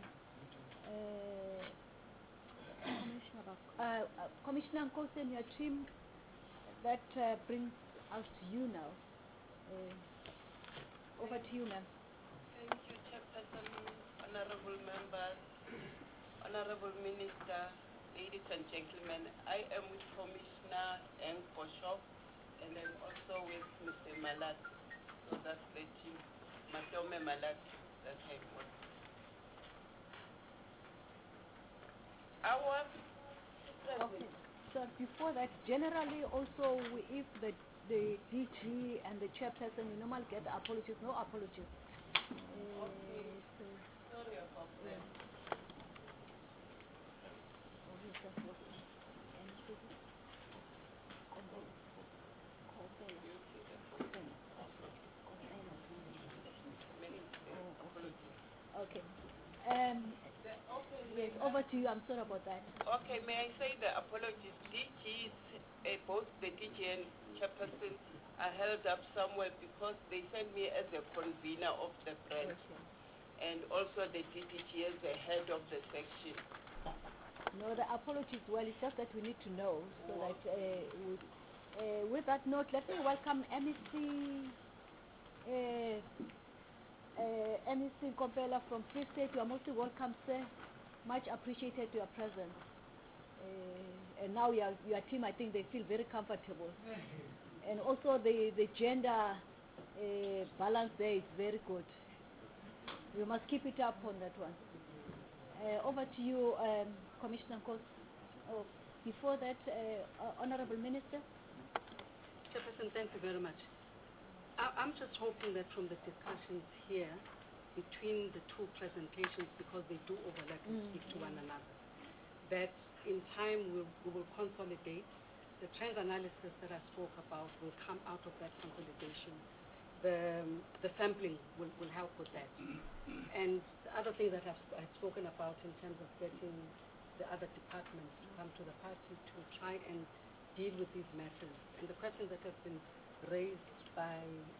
uh, Commissioner, Bak- uh, uh, Commissioner Nkosi and your team, that uh, brings us to you now. Uh, over to you, ma'am. Thank you, Chairperson, honorable members, honorable minister, ladies and gentlemen. I am with Commissioner Nkosi and I'm also with Mister Malat. So that's the team. Matome Malat, that's him. Our Okay. So before that, generally also, we, if the the D G and the chairperson, we normally get apologies. No apologies. Uh, so, Sorry about that. oh, he's just walking. And this is- and then call Bella. Bella. Many Oh, okay. apologies. Okay. Um, yes, over to you. I'm sorry about that. Okay, may I say the apologies? D Gs, uh, both the D G and chairperson are held up somewhere because they sent me as a convener of the branch Okay. and also the D D G as the head of the section. No, the apologies, well, it's just that we need to know so that uh, we, uh, with that note, let me welcome M E C uh, uh, M E C Kopela from Free State. You are mostly welcome, sir. Much appreciated your presence. Uh, and now your, your team, I think they feel very comfortable. And also the, the gender uh, balance there is very good. You must keep it up on that one. Uh, over to you, um, Commissioner Nkosi. Oh, before that, uh, uh, Honorable Minister. Chairperson, thank you very much. I, I'm just hoping that from the discussions here between the two presentations, because they do overlap and Mm, speak to one mm. another, that in time we'll, we will consolidate. The trend analysis that I spoke about will come out of that consolidation. The, um, the sampling will, will help with that. And the other thing that I've, sp- I've spoken about in terms of getting the other departments to come to the party to try and deal with these matters. And the questions that have been raised by,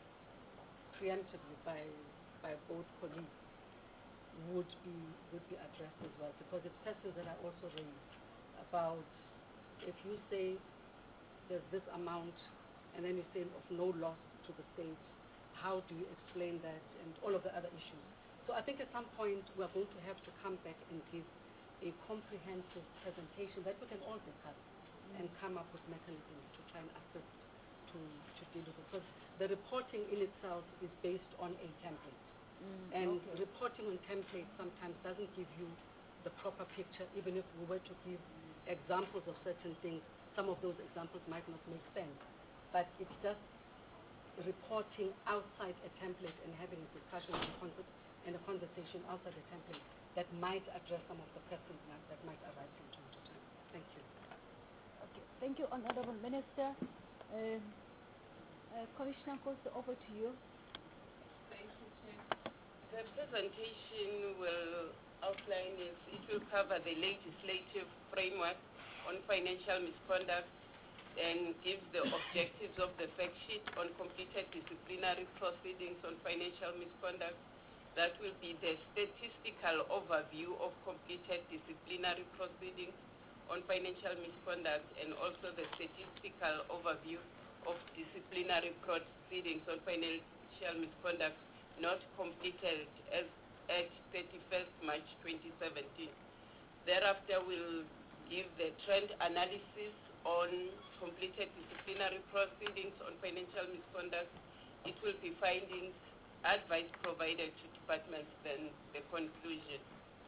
preemptively by, by both colleagues would be, would be addressed as well. Because it's questions that are also raised about if you say there's this amount and then you say of no loss to the state, how do you explain that and all of the other issues. So I think at some point we're going to have to come back and give a comprehensive presentation that we can all discuss and come up with mechanisms to try and assist to, to deal with it. Because the reporting in itself is based on a template. Mm, And okay. reporting on templates sometimes doesn't give you the proper picture. Even if we were to give examples of certain things, some of those examples might not make sense. But it's just reporting outside a template and having a discussion and a, con- and a conversation outside a template that might address some of the questions that, that might arise from time to time. Thank you. Okay. Thank you, Honorable Minister. Um, uh, Commissioner Nkosi, over to you. Thank you, Chair. The presentation will outline is it will cover the legislative framework on financial misconduct and give the objectives of the fact sheet on completed disciplinary proceedings on financial misconduct. That will be the statistical overview of completed disciplinary proceedings on financial misconduct and also the statistical overview of disciplinary proceedings on financial misconduct not completed as at thirty-first March twenty seventeen. Thereafter, we'll give the trend analysis on completed disciplinary proceedings on financial misconduct. It will be findings, advice provided to departments, then the conclusion.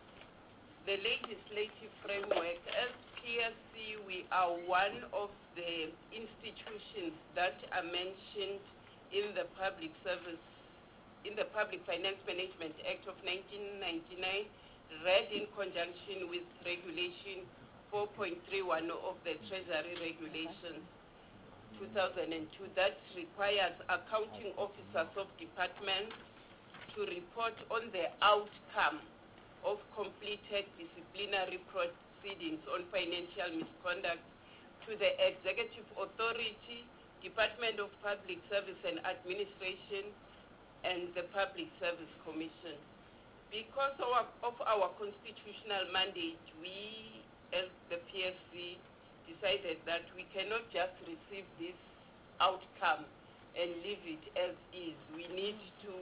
The legislative framework, as P S C, we are one of the institutions that are mentioned in the Public Service, in the Public Finance Management Act of nineteen ninety-nine, read in conjunction with Regulation four point three one of the Treasury Regulations. two thousand two that requires accounting officers of departments to report on the outcome of completed disciplinary proceedings on financial misconduct to the Executive Authority, Department of Public Service and Administration, and the Public Service Commission. Because of our, of our constitutional mandate, we, as the P S C, decided that we cannot just receive this outcome and leave it as is. We need to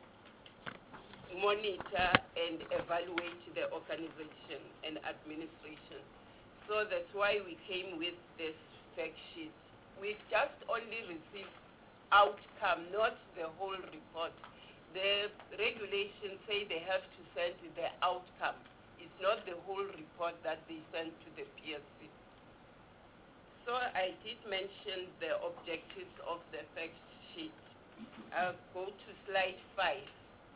monitor and evaluate the organization and administration. So that's why we came with this fact sheet. We just only received outcome, not the whole report. The regulations say they have to send the outcome. It's not the whole report that they send to the P S C. So I did mention the objectives of the fact sheet. I'll go to slide five.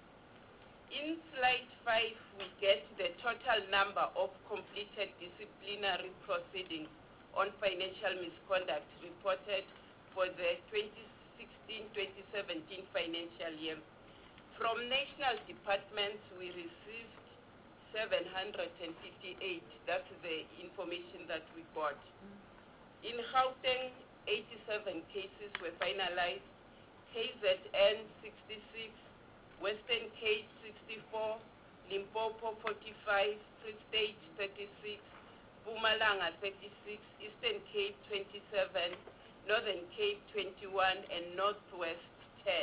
In slide five, we get the total number of completed disciplinary proceedings on financial misconduct reported for the twenty sixteen twenty seventeen financial year. From national departments, we received seven hundred fifty-eight. That's the information that we got. In Gauteng, eighty-seven cases were finalized, K Z N sixty-six, Western Cape sixty-four, Limpopo forty-five, Free State thirty-six, Mpumalanga thirty-six, Eastern Cape twenty-seven, Northern Cape twenty-one, and Northwest ten.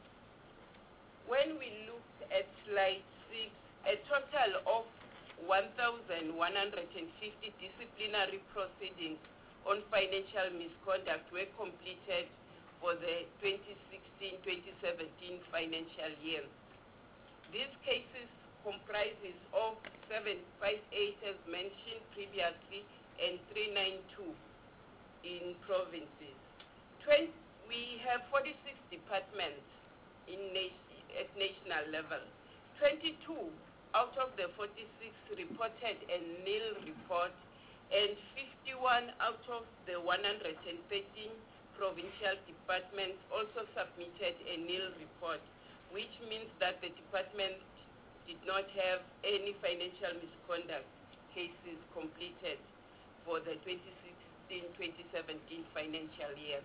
When we look at slide six, a total of one thousand one hundred fifty disciplinary proceedings on financial misconduct were completed for the twenty sixteen twenty seventeen financial year. These cases comprises of seven fifty-eight as mentioned previously and three ninety-two in provinces. twenty, we have forty-six departments in nation, at national level. twenty-two out of the forty-six reported a nil report, and fifty-one out of the one hundred thirteen provincial departments also submitted a nil report, which means that the department did not have any financial misconduct cases completed for the twenty sixteen twenty seventeen financial year.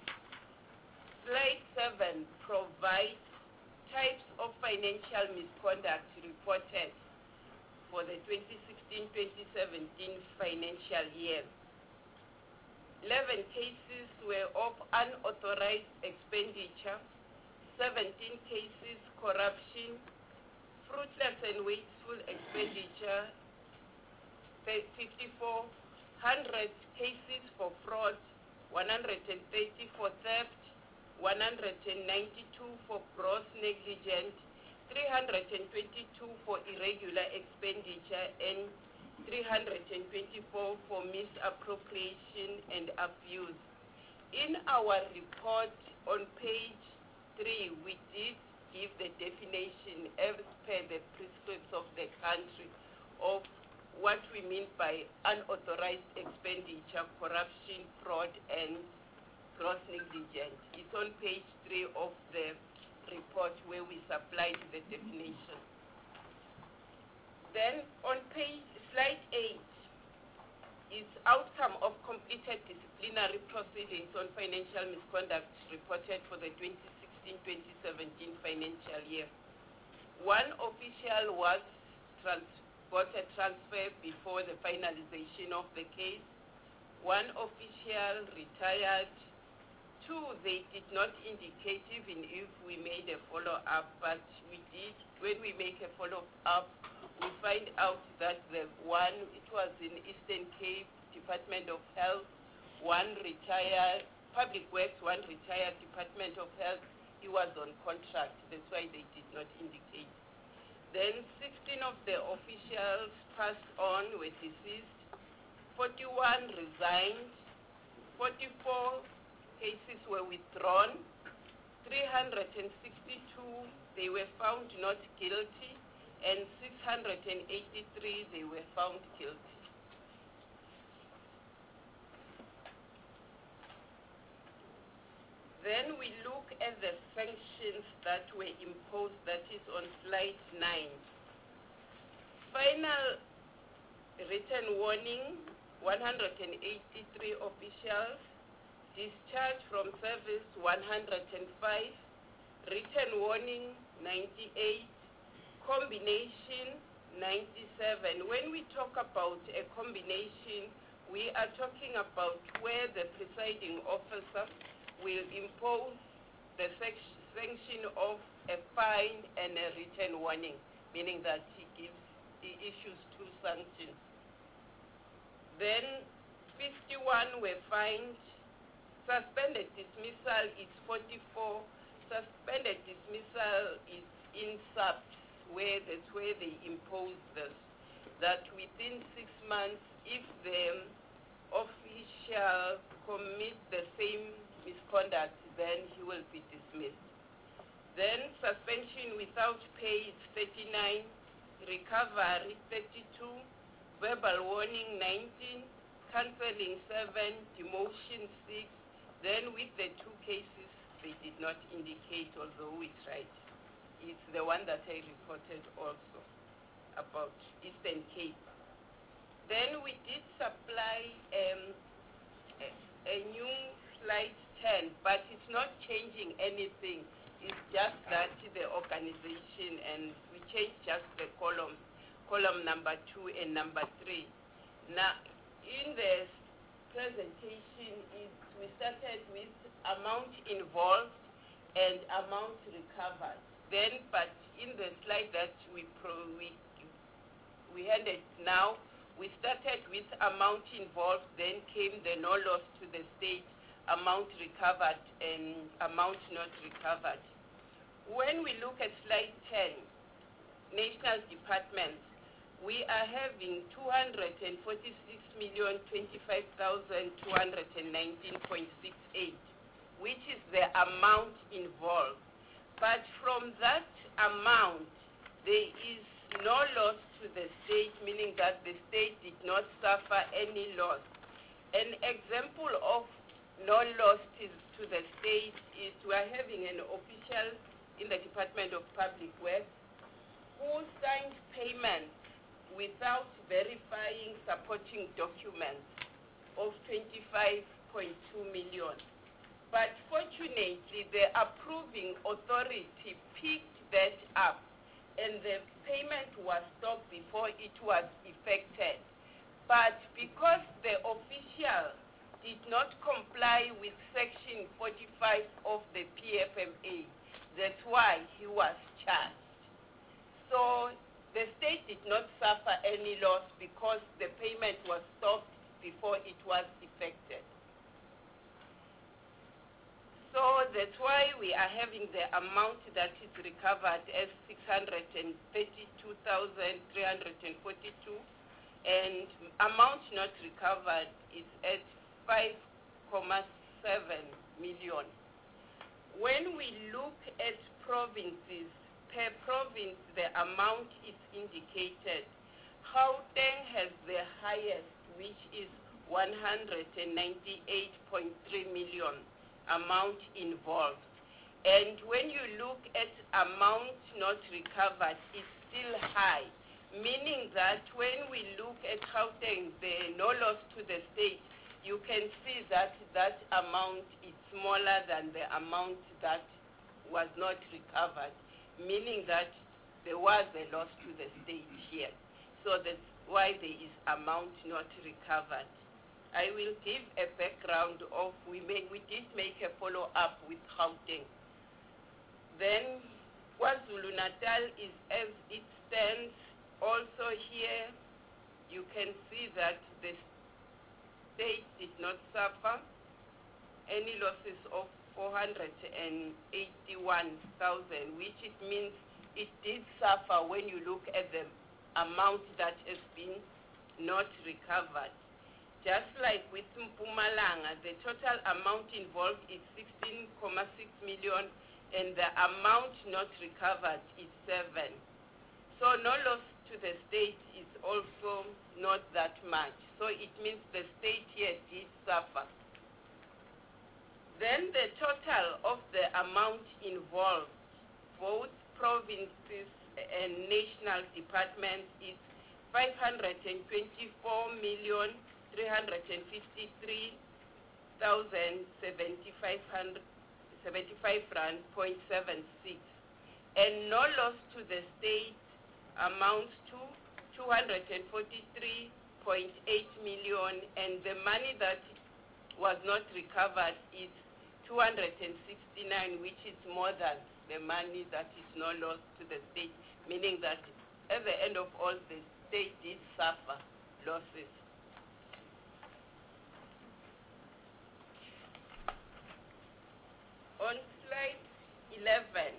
Slide seven provides types of financial misconduct reported for the twenty sixteen twenty seventeen financial year. eleven cases were of unauthorized expenditure, seventeen cases corruption, fruitless and wasteful expenditure, fifty-four, one hundred cases for fraud, one hundred thirty for theft, one hundred ninety-two for gross negligence, three hundred twenty-two for irregular expenditure, and three hundred twenty-four for misappropriation and abuse. In our report on page three, we did give the definition as per the prescripts of the country of what we mean by unauthorized expenditure, corruption, fraud, and gross negligence. It's on page three of the report where we supplied the definition. Then on page, slide eight is outcome of completed disciplinary proceedings on financial misconduct reported for the twenty sixteen twenty seventeen financial year. One official was trans got a transfer before the finalization of the case. One official retired. Two, they did not indicate even if we made a follow-up, but we did. When we make a follow-up, we find out that the one, it was in Eastern Cape, Department of Health, one retired, Public Works, one retired Department of Health, he was on contract. That's why they did not indicate. Then sixteen of the officials passed on, were deceased, forty-one resigned, forty-four cases were withdrawn, three hundred sixty-two, they were found not guilty, and six hundred eighty-three, they were found guilty. that were imposed, that is on slide nine. Final written warning, one hundred eighty-three officials. Discharge from service, one hundred five. Written warning, ninety-eight. Combination, ninety-seven. When we talk about a combination, we are talking about where the presiding officer will impose the sanction of a fine and a written warning, meaning that he gives, he issues two sanctions. Then fifty-one were fined. Suspended dismissal is forty-four. Suspended dismissal is in subs, where that's where they impose this, that within six months, if the official commits the same misconduct, then he will be dismissed. Then suspension without pay is thirty-nine, recovery thirty-two, verbal warning nineteen, cancelling seven, demotion six. Then with the two cases, they did not indicate, although we tried. It's the one that I reported also about Eastern Cape. Then we did supply um, a, a new slide ten, but it's not changing anything. It's just that the organization, and we changed just the column, column number two and number three. Now, in the presentation, is we started with amount involved and amount recovered. Then, but in the slide that we pro, we we handed now, we started with amount involved, then came the no loss to the state, amount recovered, and amount not recovered. When we look at slide ten, national departments, we are having two hundred forty-six million twenty-five thousand two hundred nineteen point six eight, which is the amount involved. But from that amount, there is no loss to the state, meaning that the state did not suffer any loss. An example of no loss to, to the state is we are having an official in the Department of Public Works who signed payments without verifying supporting documents of twenty-five point two million. But fortunately, the approving authority picked that up, and the payment was stopped before it was effected. But because the official did not comply with Section forty-five of the P F M A, that's why he was charged. So the state did not suffer any loss because the payment was stopped before it was effected. So that's why we are having the amount that is recovered as six hundred thirty-two thousand three hundred forty-two, and amount not recovered is at five point seven million. When we look at provinces, per province the amount is indicated. Gauteng has the highest, which is one hundred ninety-eight point three million amount involved. And when you look at amount not recovered, it's still high, meaning that when we look at Gauteng, the no loss to the state, you can see that that amount is smaller than the amount that was not recovered, meaning that there was a loss to the state here. So that's why there is amount not recovered. I will give a background of, we, may, we did make a follow-up with Gauteng. Then KwaZulu-Natal is as it stands. Also here, you can see that the state did not suffer any losses of four hundred eighty-one thousand, which it means it did suffer when you look at the amount that has been not recovered. Just like with Mpumalanga, the total amount involved is sixteen point six million and the amount not recovered is seven. So no loss to the state is also not that much. So it means the state here did suffer. Then the total of the amount involved both provinces and national departments is five hundred twenty-four million three hundred fifty-three thousand seventy-five rand point seven six, and no loss to the state amounts to two hundred forty-three point eight million, and the money that was not recovered is two hundred sixty-nine, which is more than the money that is no loss to the state, meaning that at the end of all, the state did suffer losses. On slide eleven,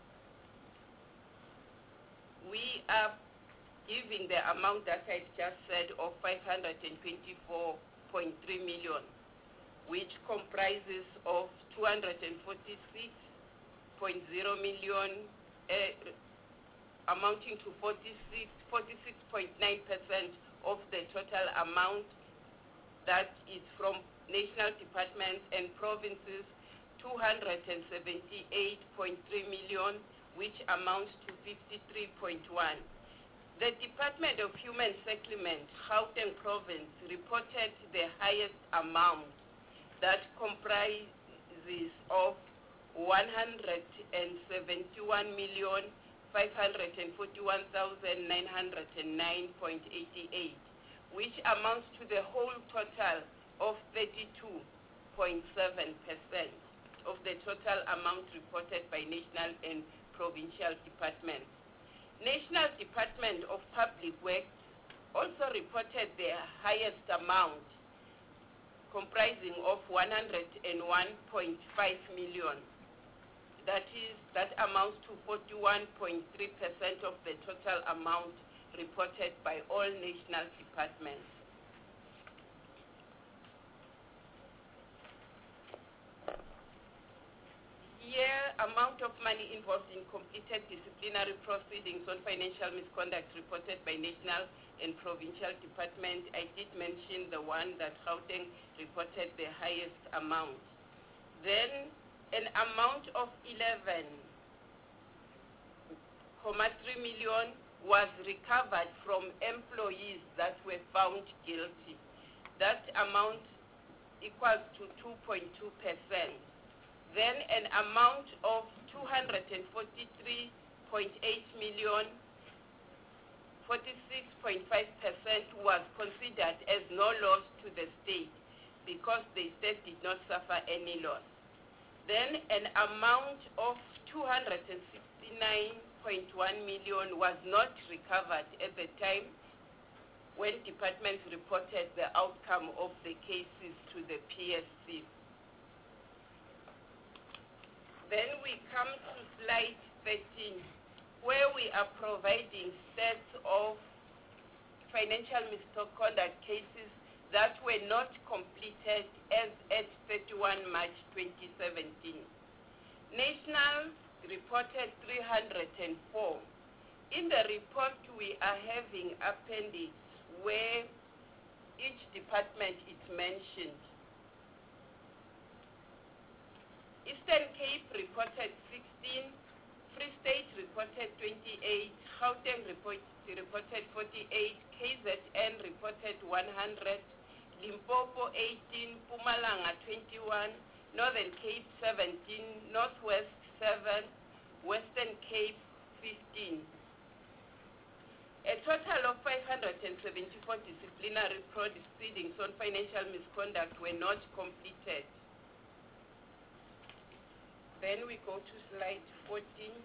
we are giving the amount that I've just said of five hundred twenty-four point three million, which comprises of two hundred forty-six point zero million, uh, amounting to forty-six point nine percent of the total amount that is from national departments and provinces, two hundred seventy-eight point three million, which amounts to fifty-three point one. The Department of Human Settlement, Gauteng Province, reported the highest amount that comprises of one hundred seventy-one million five hundred forty-one thousand nine hundred nine point eight eight, which amounts to the whole total of thirty-two point seven percent of the total amount reported by national and provincial departments. National Department of Public Works also reported the highest amount, comprising of one hundred one point five million. That is, that amounts to forty-one point three percent of the total amount reported by all national departments. Here, amount of money involved in completed disciplinary proceedings on financial misconduct reported by national and provincial departments. I did mention the one that Gauteng reported the highest amount. Then, an amount of eleven point three million was recovered from employees that were found guilty. That amount equals to two point two percent. Then an amount of two hundred forty-three point eight million, forty-six point five percent was considered as no loss to the state because the state did not suffer any loss. Then an amount of two hundred sixty-nine point one million was not recovered at the time when departments reported the outcome of the cases to the P S C. Then we come to slide thirteen, where we are providing stats of financial misconduct cases that were not completed as at thirty-first March twenty seventeen. National reported three hundred four. In the report, we are having appendix where each department is mentioned. Eastern Cape reported sixteen, Free State reported twenty-eight, Gauteng report, reported forty-eight, K Z N reported one hundred, Limpopo eighteen, Mpumalanga twenty-one, Northern Cape seventeen, Northwest seven, Western Cape fifteen. A total of five hundred seventy-four disciplinary proceedings on financial misconduct were not completed. Then we go to slide fourteen.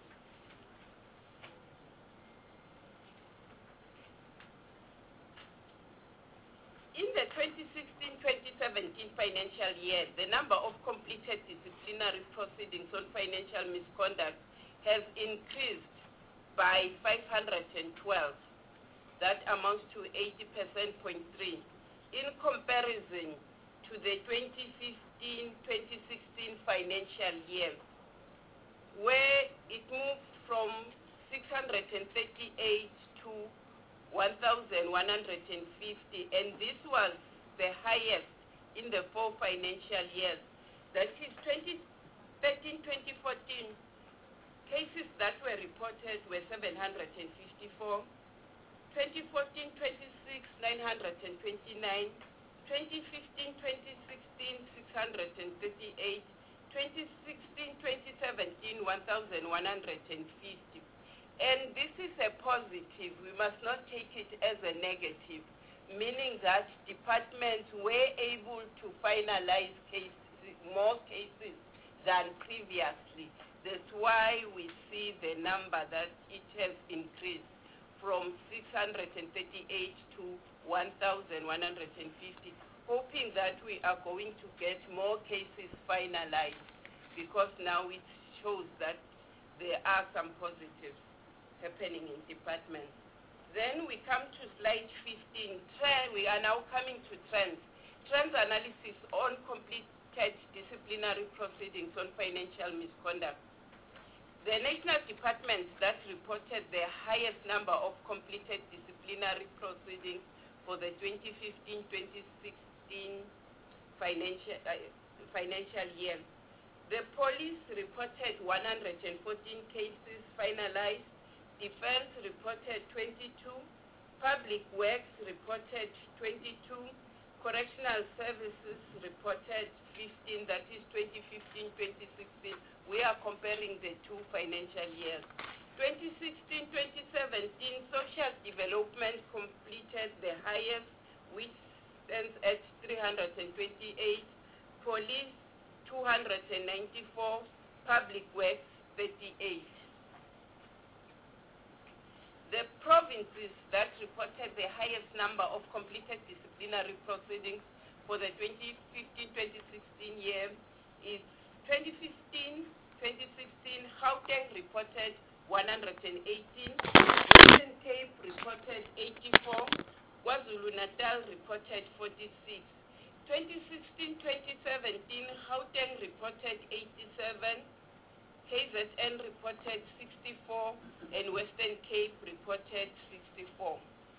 In the twenty sixteen twenty seventeen financial year, the number of completed disciplinary proceedings on financial misconduct has increased by five hundred twelve. That amounts to eighty percent point three. In comparison to the twenty fifteen twenty sixteen financial year, where it moved from six hundred thirty-eight to one thousand one hundred fifty, and this was the highest in the four financial years. That is twenty thirteen twenty fourteen, cases that were reported were seven hundred fifty-four, twenty fourteen twenty-six, nine hundred twenty-nine, twenty fifteen twenty sixteen, six hundred thirty-eight, twenty sixteen twenty seventeen, one thousand one hundred fifty. And this is a positive. We must not take it as a negative, meaning that departments were able to finalize cases, more cases than previously. That's why we see the number that it has increased from six hundred thirty-eight to one thousand one hundred fifty, hoping that we are going to get more cases finalized, because now it shows that there are some positives happening in departments. Then we come to slide fifteen. Trend, we are now coming to trends. Trends analysis on completed disciplinary proceedings on financial misconduct. The national departments that reported the highest number of completed disciplinary proceedings for the twenty fifteen twenty sixteen financial, uh, financial year. The police reported one hundred fourteen cases finalized. Defense reported twenty-two, Public Works reported twenty-two, Correctional Services reported fifteen, that is twenty fifteen twenty sixteen. We are comparing the two financial years. twenty sixteen twenty seventeen, Social Development completed the highest, which stands at three hundred twenty-eight, Police two hundred ninety-four, Public Works thirty-eight. The provinces that reported the highest number of completed disciplinary proceedings for the twenty fifteen twenty sixteen year is twenty fifteen twenty sixteen, Gauteng reported one hundred eighteen, Western Cape reported eighty-four, KwaZulu-Natal reported forty-six. twenty sixteen twenty seventeen, Gauteng reported eighty-seven, K Z N reported sixty-four, and Western Cape reported sixty-four.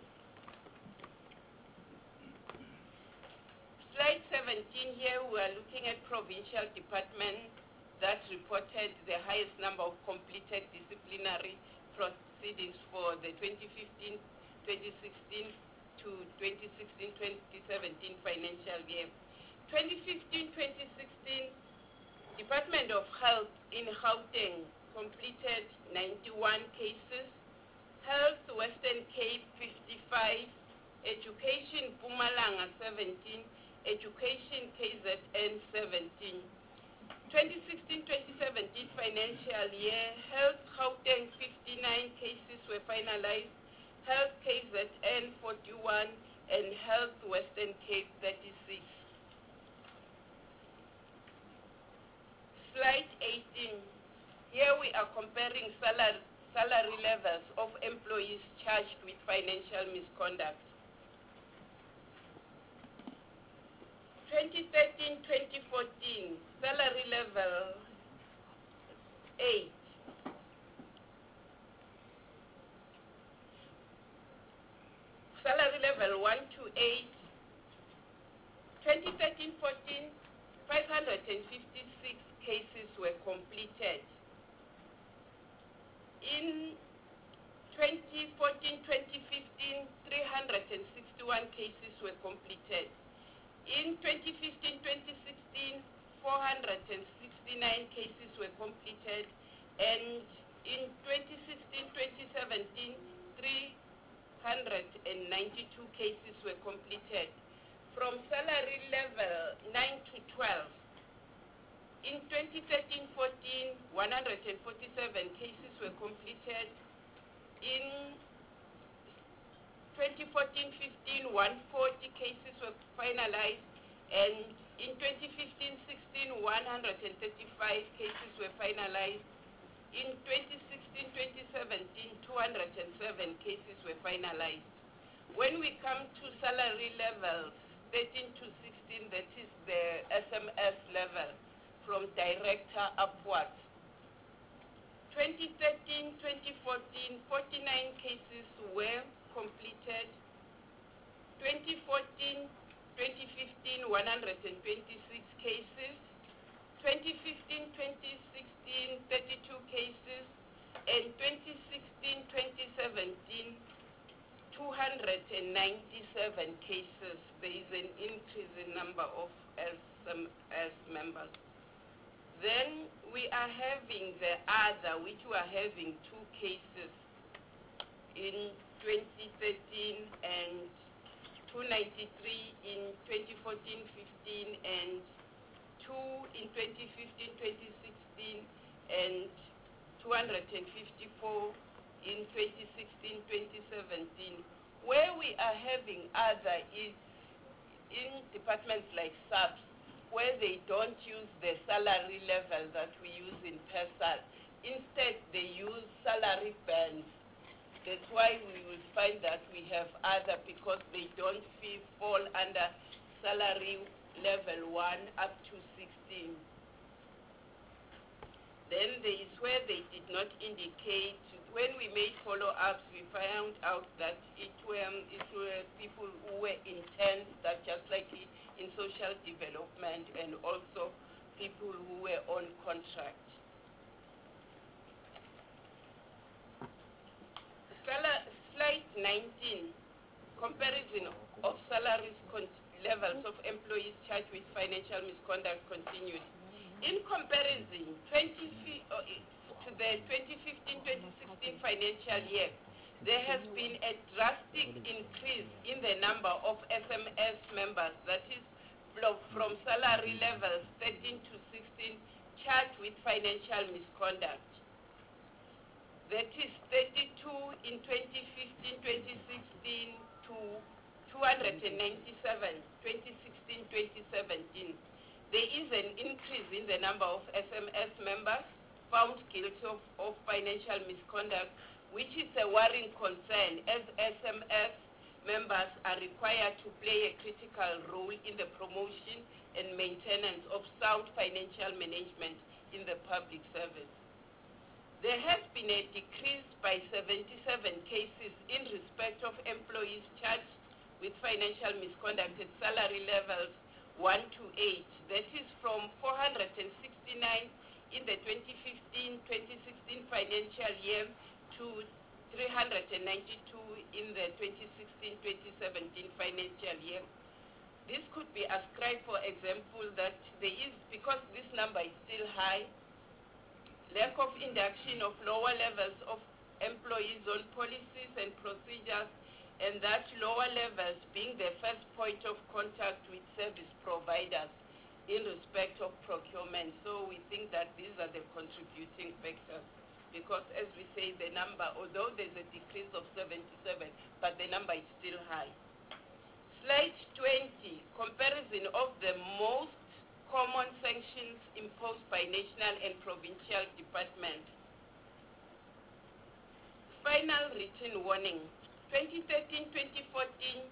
Slide seventeen, here we are looking at provincial departments that reported the highest number of completed disciplinary proceedings for the twenty fifteen twenty sixteen to twenty sixteen twenty seventeen financial year. twenty fifteen twenty sixteen, Department of Health in Gauteng completed ninety-one cases, Health Western Cape fifty-five, Education Mpumalanga seventeen, Education K Z N seventeen. twenty sixteen twenty seventeen financial year, Health Gauteng fifty-nine cases were finalized, Health K Z N forty-one, and Health Western Cape thirty-six. Slide eighteen. Here we are comparing salary, salary levels of employees charged with financial misconduct. twenty thirteen twenty fourteen, salary level eight. Salary level one to eight. twenty thirteen fourteen, five hundred fifty-six cases were completed. In twenty fourteen twenty fifteen, three hundred sixty-one cases were completed. In twenty fifteen twenty sixteen, four hundred sixty-nine cases were completed, and in twenty sixteen twenty seventeen, three hundred ninety-two cases were completed. From salary level nine to twelve, in twenty thirteen fourteen, one hundred forty-seven cases were completed. In twenty fourteen fifteen, one hundred forty cases were finalized, and in twenty fifteen sixteen, one hundred thirty-five cases were finalized. In twenty sixteen twenty seventeen, two hundred seven cases were finalized. When we come to salary levels thirteen to sixteen, that is the S M S level, from director upwards. twenty thirteen twenty fourteen, forty-nine cases were completed. twenty fourteen twenty fifteen, one hundred twenty-six cases. twenty fifteen twenty sixteen, thirty-two cases. and twenty sixteen twenty seventeen, two hundred ninety-seven cases. There is an increase in number of S M S members. Then we are having the other, which we are having two cases in twenty thirteen and two ninety-three in twenty fourteen fifteen and two in twenty fifteen twenty sixteen and two hundred fifty-four in twenty sixteen twenty seventeen. Where we are having other is in departments like S A P S, where they don't use the salary level that we use in PERSAL. Instead, they use salary bands. That's why we will find that we have other, because they don't feel, fall under salary level one up to sixteen. Then there is where they did not indicate. When we made follow-ups, we found out that it were, it were people who were interns, that just like in social development, and also people who were on contract. Sala- slide nineteen, comparison of salaries levels of employees charged with financial misconduct continued. In comparison, twenty, uh, to the twenty fifteen twenty sixteen financial year, there has been a drastic increase in the number of S M S members, that is from salary levels thirteen to sixteen, charged with financial misconduct. That is thirty-two in twenty fifteen twenty sixteen to two hundred ninety-seven twenty sixteen twenty seventeen. There is an increase in the number of S M S members found guilty of, of financial misconduct, which is a worrying concern, as S M S members are required to play a critical role in the promotion and maintenance of sound financial management in the public service. There has been a decrease by seventy-seven cases in respect of employees charged with financial misconduct at salary levels one to eight. That is from four hundred sixty-nine in the twenty fifteen twenty sixteen financial year to three hundred ninety-two in the twenty sixteen twenty seventeen financial year. This could be ascribed, for example, that there is, because this number is still high, lack of induction of lower levels of employees on policies and procedures, and that lower levels being the first point of contact with service providers in respect of procurement. So we think that these are the contributing factors, because as we say, the number, although there's a decrease of seventy-seven, but the number is still high. Slide twenty, comparison of the most common sanctions imposed by national and provincial departments. Final written warning. twenty thirteen twenty fourteen,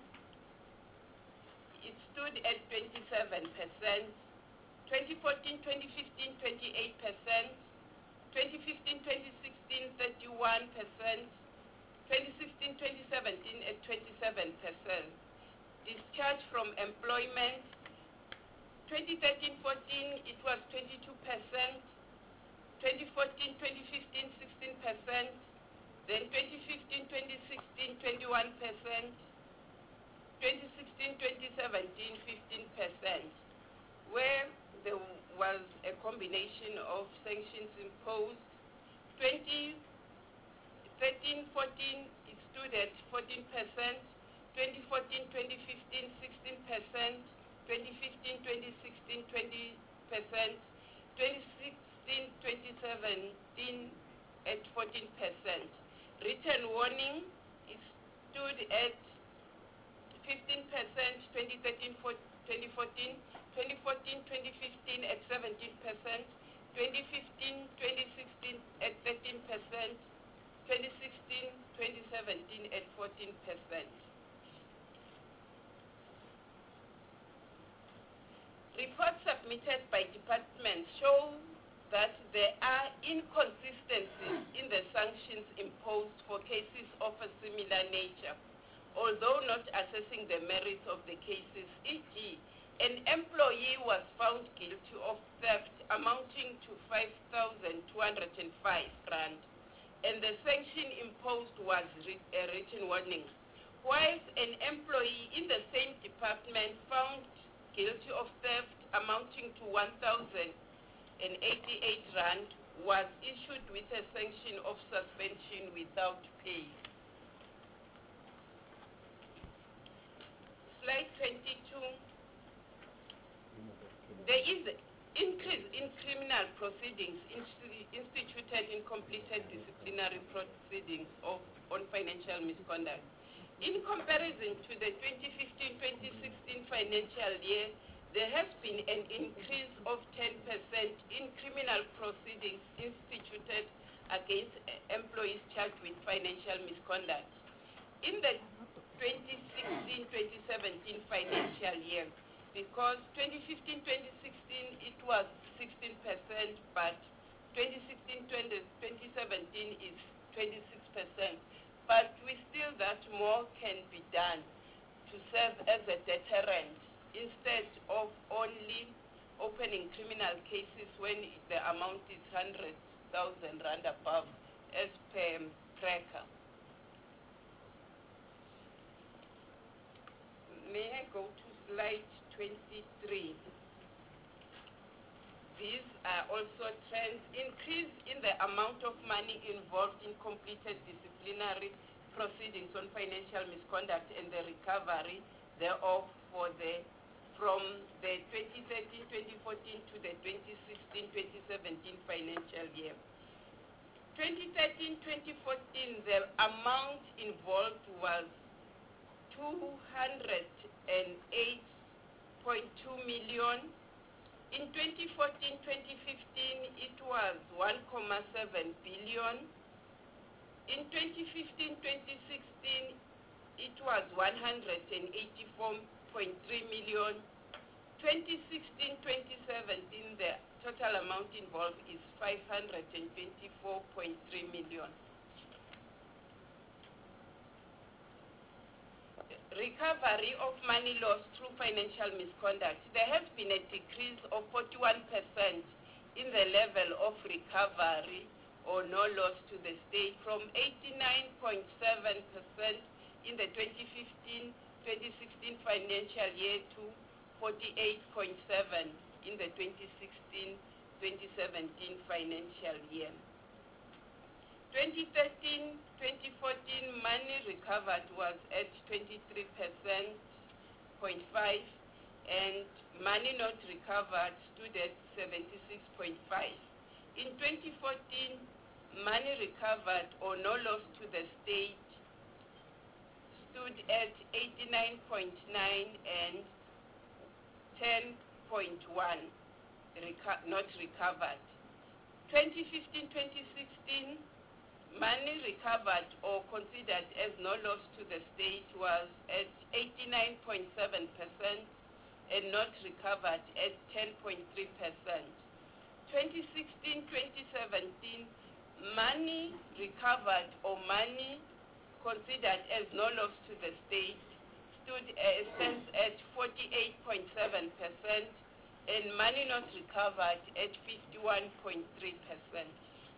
it stood at twenty-seven percent. twenty fourteen twenty fifteen, twenty-eight percent. twenty fifteen twenty sixteen, thirty-one percent. twenty sixteen twenty seventeen at twenty-seven percent. Discharge from employment. twenty thirteen fourteen, it was twenty-two percent. twenty fourteen twenty fifteen, sixteen percent. Then twenty fifteen twenty sixteen, twenty-one percent. twenty sixteen twenty seventeen, fifteen percent. Where there was a combination of sanctions imposed. twenty thirteen fourteen, it stood at fourteen percent. twenty fourteen twenty fifteen, sixteen percent. twenty fifteen twenty sixteen, twenty percent. twenty sixteen twenty seventeen at fourteen percent. Written warning, it stood at fifteen percent, twenty thirteen twenty fourteen, twenty fourteen twenty fifteen at seventeen percent, twenty fifteen twenty sixteen at thirteen percent, twenty sixteen twenty seventeen at fourteen percent. Reports submitted by departments show that there are inconsistencies in the sanctions imposed for cases of a similar nature, although not assessing the merits of the cases. for example, an employee was found guilty of theft amounting to five thousand two hundred five rand. and the sanction imposed was writ a written warning. Whilst an employee in the same department found guilty of theft amounting to one thousand eighty-eight rand was issued with a sanction of suspension without pay. Slide twenty-two. There is an increase in criminal proceedings instituted in completed disciplinary proceedings of, on financial misconduct. In comparison to the twenty fifteen twenty sixteen financial year, there has been an increase of ten percent in criminal proceedings instituted against employees charged with financial misconduct. In the twenty sixteen twenty seventeen financial year, because twenty fifteen twenty sixteen it was sixteen percent, but twenty sixteen twenty seventeen is twenty-six percent. But we still that more can be done to serve as a deterrent instead of only opening criminal cases when the amount is one hundred thousand rand above as per tracker. May I go to slide twenty-three? These are also trends. Increase in the amount of money involved in completed disciplinary proceedings on financial misconduct and the recovery thereof for the from the twenty thirteen twenty fourteen to the twenty sixteen twenty seventeen financial year. twenty thirteen twenty fourteen, the amount involved was two hundred eight point two million. In twenty fourteen twenty fifteen, it was one point seven billion. In twenty fifteen twenty sixteen, it was one hundred eighty-four point three million. twenty sixteen twenty seventeen, the total amount involved is five hundred twenty-four point three million. Recovery of money lost through financial misconduct. There has been a decrease of forty-one percent in the level of recovery or no loss to the state from eighty-nine point seven percent in the twenty fifteen twenty sixteen financial year to forty-eight point seven in the twenty sixteen twenty seventeen financial year. twenty thirteen twenty fourteen money recovered was at twenty-three percent point five and money not recovered stood at seventy-six point five. In twenty fourteen, money recovered or no loss to the state stood at eighty-nine point nine and ten point one reco not recovered. twenty fifteen twenty sixteen, money recovered or considered as no loss to the state was at eighty-nine point seven percent and not recovered at ten point three percent. twenty sixteen twenty seventeen, money recovered or money considered as no loss to the state stood uh, stands at forty-eight point seven percent and money not recovered at fifty-one point three percent.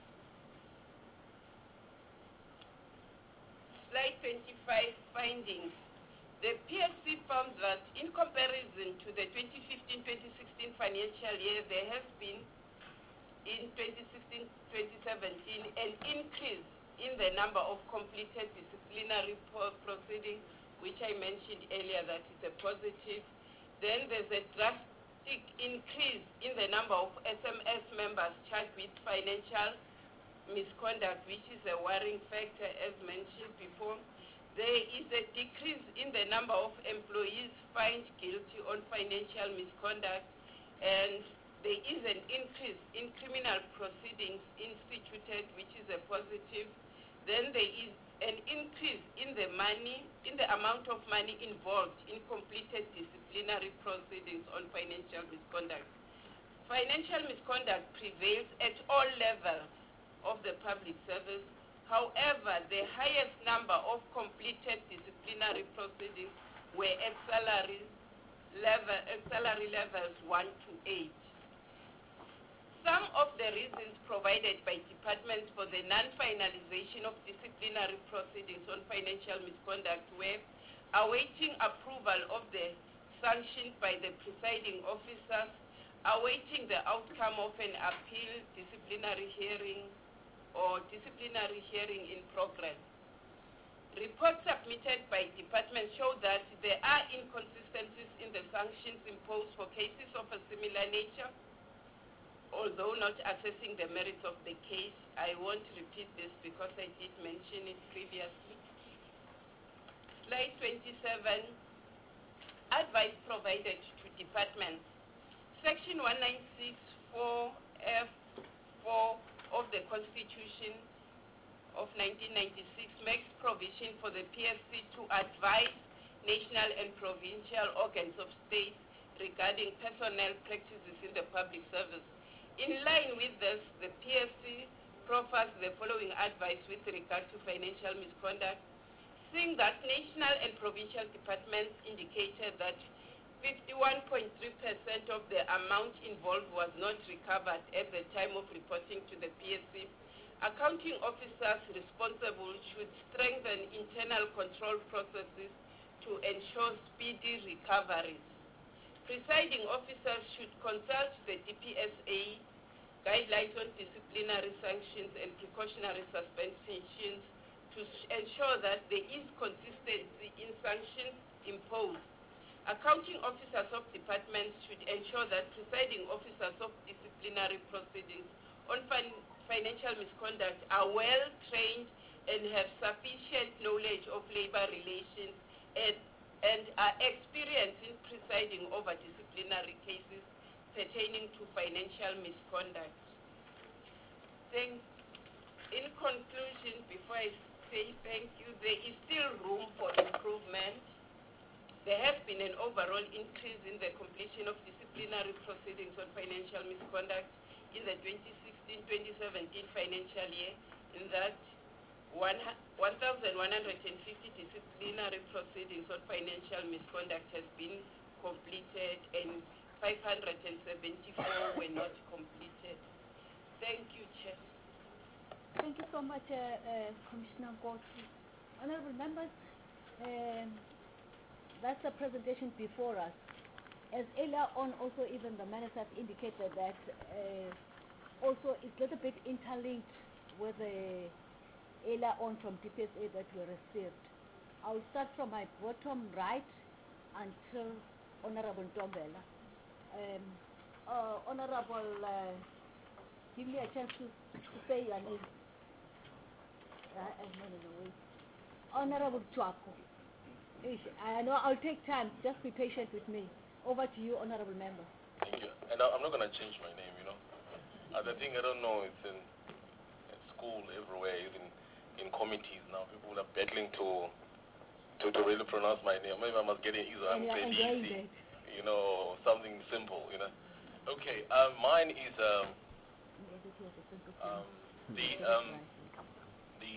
Slide twenty-five, findings. The P S C found that in comparison to the twenty fifteen twenty sixteen financial year, there has been in twenty sixteen twenty seventeen an increase in the number of completed disciplinary proceedings, which I mentioned earlier that is a positive. Then there's a drastic increase in the number of S M S members charged with financial misconduct, which is a worrying factor as mentioned before. There is a decrease in the number of employees found guilty on financial misconduct, and there is an increase in criminal proceedings instituted, which is a positive. Then there is an increase in the money, in the amount of money involved in completed disciplinary proceedings on financial misconduct. Financial misconduct prevails at all levels of the public service. However, the highest number of completed disciplinary proceedings were at salary level, at salary levels one to eight. some of the reasons provided by departments for the non-finalization of disciplinary proceedings on financial misconduct were awaiting approval of the sanction by the presiding officers, awaiting the outcome of an appeal, disciplinary hearing, or disciplinary hearing in progress. Reports submitted by departments show that there are inconsistencies in the sanctions imposed for cases of a similar nature. Although not assessing the merits of the case, I won't repeat this because I did mention it previously. Slide twenty-seven, advice provided to departments. Section one ninety-six four F four of the Constitution of nineteen ninety-six makes provision for the P S C to advise national and provincial organs of state regarding personnel practices in the public service. In line with this, the P S C proffers the following advice with regard to financial misconduct, seeing that national and provincial departments indicated that fifty-one point three percent of the amount involved was not recovered at the time of reporting to the P S C. Accounting officers responsible should strengthen internal control processes to ensure speedy recoveries. Presiding officers should consult the D P S A guidelines on disciplinary sanctions and precautionary suspensions to ensure that there is consistency in sanctions imposed. Accounting officers of departments should ensure that presiding officers of disciplinary proceedings on fin financial misconduct are well trained and have sufficient knowledge of labor relations and, and are experienced in presiding over disciplinary cases pertaining to financial misconduct. Then, in conclusion, before I say thank you, there is still room for improvement. There has been an overall increase in the completion of disciplinary proceedings on financial misconduct in the twenty sixteen twenty seventeen financial year, in that one thousand one hundred fifty disciplinary proceedings on financial misconduct has been completed and five hundred seventy-four were not completed. Thank you, Chair. Thank you so much, uh, uh, Commissioner Nkosi. Honorable members, um, that's the presentation before us. As earlier on, also even the minister has indicated that uh, also it's a little bit interlinked with the earlier on from D P S A that we received. I will start from my bottom right until Honorable Ntombela. Um, uh, Honorable, uh, give me a chance to, to say your name. Uh, uh, no, no, no, wait. Honorable Chwako. I know I'll take time. Just be patient with me. Over to you, Honorable Member. Thank you. And I, I'm not going to change my name, you know. Uh, the thing I don't know, it's in, in school, everywhere, even in committees now. People are battling to to, to really pronounce my name. Maybe I must get it either. I'm Belisi, you know, something simple, you know. Okay, um, mine is um, um, the um, the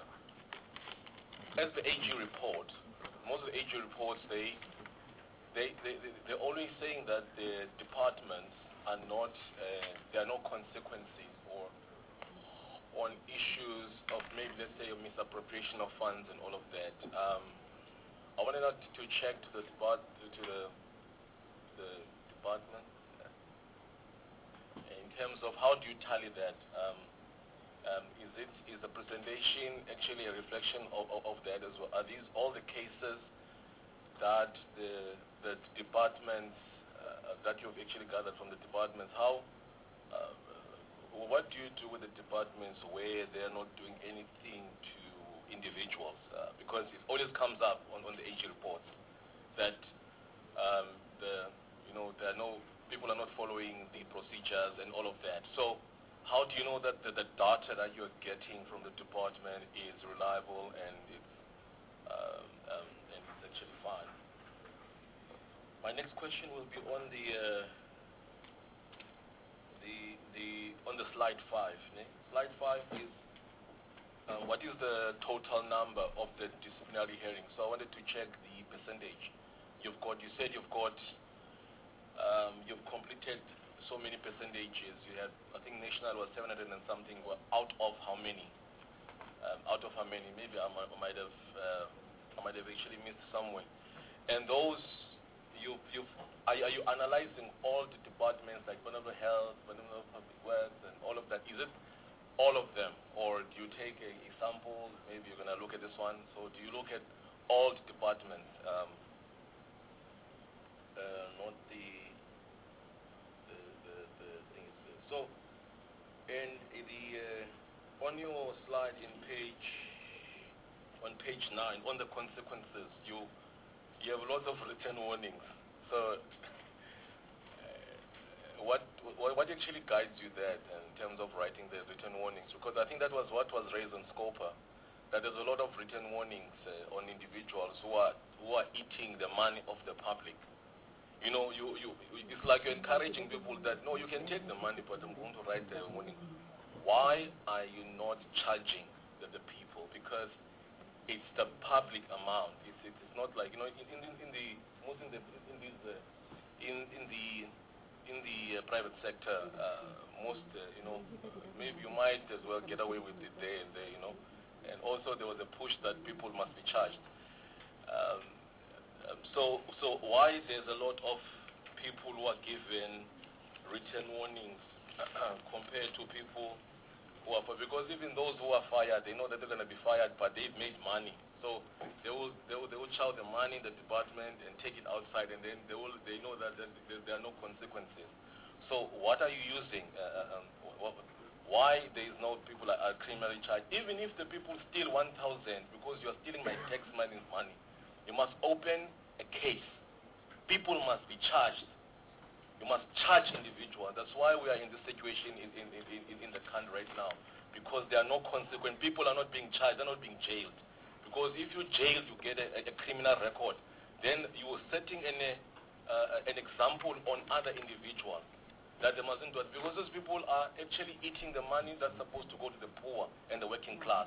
uh, as the A G report. Most of the A G reports, they They, they, they're always saying that the departments are not, uh, there are no consequences or on issues of maybe, let's say, a misappropriation of funds and all of that. Um, I wanted to, to check to the, depart, to the, the department in terms of how do you tally that? Um, um, is it is the presentation actually a reflection of, of, of that as well? Are these all the cases that the the departments uh, that you've actually gathered from the departments? How, uh, what do you do with the departments where they're not doing anything to individuals? Uh, because it always comes up on, on the A G reports that um, the you know there are no people are not following the procedures and all of that. So how do you know that the, the data that you're getting from the department is reliable and it's um, um, and it's actually fine? My next question will be on the uh, the the on the slide five. Ne? Slide five is uh, what is the total number of the disciplinary hearings? So I wanted to check the percentage. You've got. You said you've got. Um, you've completed so many percentages. You had, I think national was seven hundred and something, were out of how many? Um, out of how many? Maybe I might, I might have, uh, I might have actually missed somewhere. And those, you, you, are, are you analyzing all the departments like vulnerable health, vulnerable public works, and all of that? Is it all of them, or do you take a, a sample? Maybe you're going to look at this one. So do you look at all the departments, um, uh, not the the the, the things. So, and the uh, on your slide in page on page nine, on the consequences, you you have lots of written warnings. So. What, what what actually guides you there in terms of writing the written warnings? Because I think that was what was raised on SCOPA, that there's a lot of written warnings uh, on individuals who are who are eating the money of the public. You know, you, you it's like you're encouraging people that no, you can take the money, but I'm going to write the warning. Why are you not charging the, the people? Because it's the public amount. It's it's not like, you know, in in, in the most in the in these uh, in in the in the uh, private sector, uh, most, uh, you know, maybe you might as well get away with it there and there, you know. And also there was a push that people must be charged. Um, um, so, so why there's a lot of people who are given written warnings compared to people who are, because even those who are fired, they know that they're going to be fired, but they've made money. So they will, they will, they will chow the money in the department and take it outside, and then they will, they know that there, there are no consequences. So what are you using? Uh, um, why there is no people that are criminally charged? Even if the people steal one thousand because you're stealing my tax money, money, you must open a case. People must be charged. You must charge individuals. That's why we are in this situation in, in, in, in the country right now, because there are no consequences. People are not being charged. They're not being jailed. Because if you jail, you get a, a criminal record. Then you are setting an, uh, an example on other individuals that they mustn't do it. Because those people are actually eating the money that's supposed to go to the poor and the working class.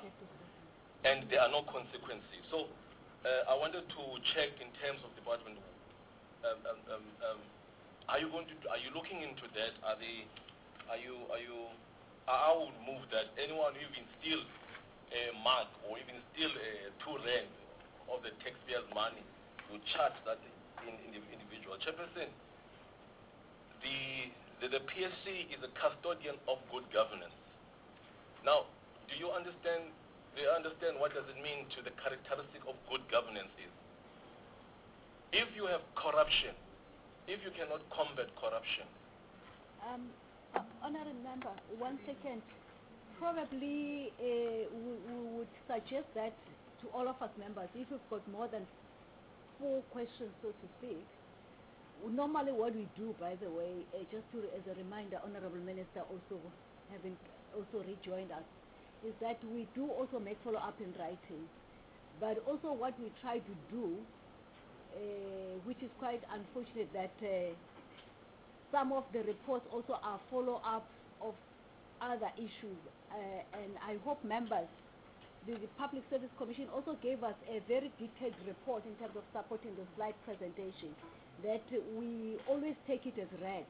And there are no consequences. So uh, I wanted to check in terms of department. Um, um, um, um, are you going to? Are you looking into that? Are they? Are you? Are you? I would move that anyone who even steal a mark or even steal a two rand of the taxpayers' money, you charge that in, in the individual. Chairperson, the, the the P S C is a custodian of good governance. Now, do you understand? Do you understand what does it mean to the characteristic of good governance is? If you have corruption, if you cannot combat corruption. Um, uh, Honourable Member, one second. Probably uh, we, we would suggest that to all of us members, if we've got more than four questions, so to speak, normally what we do, by the way, uh, just to, as a reminder, Honourable Minister also having also rejoined us, is that we do also make follow-up in writing. But also what we try to do, uh, which is quite unfortunate, that uh, some of the reports also are follow-up of other issues, uh, and I hope members, the, the Public Service Commission also gave us a very detailed report in terms of supporting the slide presentation, that we always take it as read.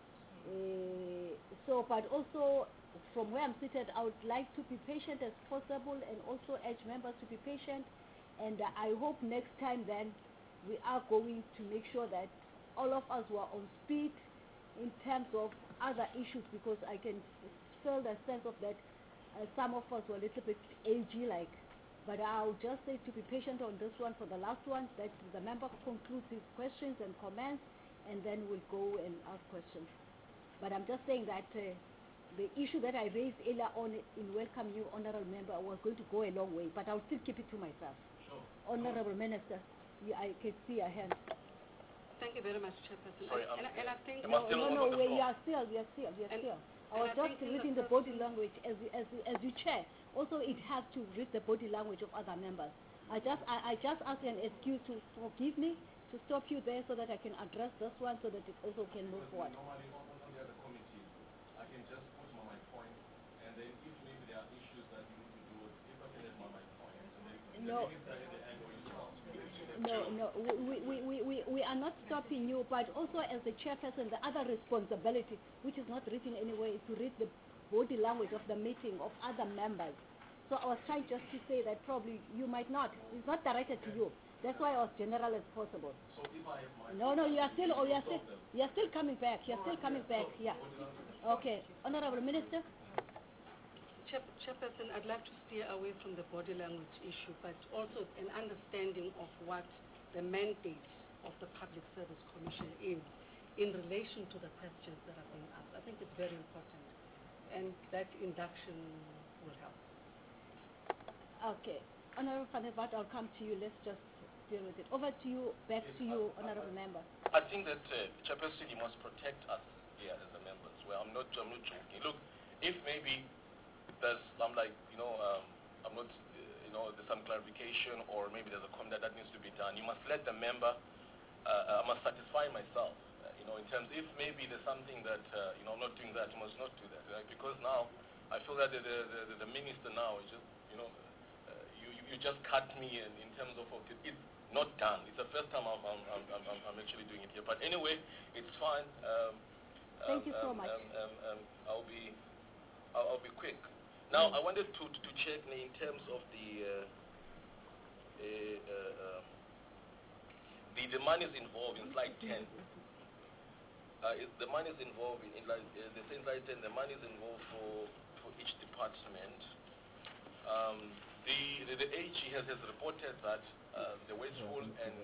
Uh, so, but also from where I'm seated, I would like to be patient as possible and also urge members to be patient, and uh, I hope next time then we are going to make sure that all of us were on speed in terms of other issues, because I can feel the sense of that uh, some of us were a little bit agey-like. But I'll just say to be patient on this one for the last one, that the member concludes his questions and comments, and then we'll go and ask questions. But I'm just saying that uh, the issue that I raised earlier on in welcome you, Honourable Member, was going to go a long way, but I'll still keep it to myself. Sure. Honourable Minister, you, I can see a hand. Thank you very much, Chairperson. Sorry, and, and, and I think no, no, no, no, we are still, we are still, we are and, still. I was I just reading the, the body language as you, as you, as you chair. Also, it has to read the body language of other members. I just I, I just ask an excuse to forgive me, to stop you there so that I can address this one so that it also can move forward. Normally on, on the other committees, I can just put my, my point, and then if maybe there are issues that you need to do, if I can add my, my point, and then no. the minister at the end will stop. No, no, we, we, we, we, we are not stopping you, but also as the chairperson, the other responsibility, which is not written anywhere, is to read the body language of the meeting of other members. So I was trying just to say that probably you might not. It's not directed to you. That's why I was general as possible. So if I have my... No, no, you are still, oh, you are still, you are still coming back. You are still coming back. Yeah. Okay. Honorable Minister. Chair, Chairperson, I'd like to steer away from the body language issue, but also an understanding of what the mandate of the Public Service Commission is in relation to the questions that are being asked. I think it's very important, and that induction will help. Okay. Honorable Van der Walt, I'll come to you. Let's just deal with it. Over to you, back to you, Honorable Member. I think that, uh, Chairperson, you must protect us here as the members. Well, I'm not, I'm not joking. Look, if maybe there's, I'm like, you know, um, I'm not, uh, you know, there's some clarification or maybe there's a comment that, that needs to be done, you must let the member, uh, I must satisfy myself, uh, you know, in terms, if maybe there's something that, uh, you know, I'm not doing that, you must not do that, right? Because now, I feel that the, the, the, the minister now is just, you know, uh, you, you just cut me in, in terms of, okay, it's not done. It's the first time I'm, I'm, I'm, I'm, I'm actually doing it here. But anyway, it's fine. Um, Thank um, you so um, much. Um, um, um, I'll be, I'll, I'll be quick. Now, I wanted to, to check in terms of the, uh, uh, uh, um, the, the monies involved in slide ten. Uh, it, the money is involved in, in like, uh, the same slide ten, the money is involved for, for each department. Um, the, the, the A G has, has reported that uh, the wasteful and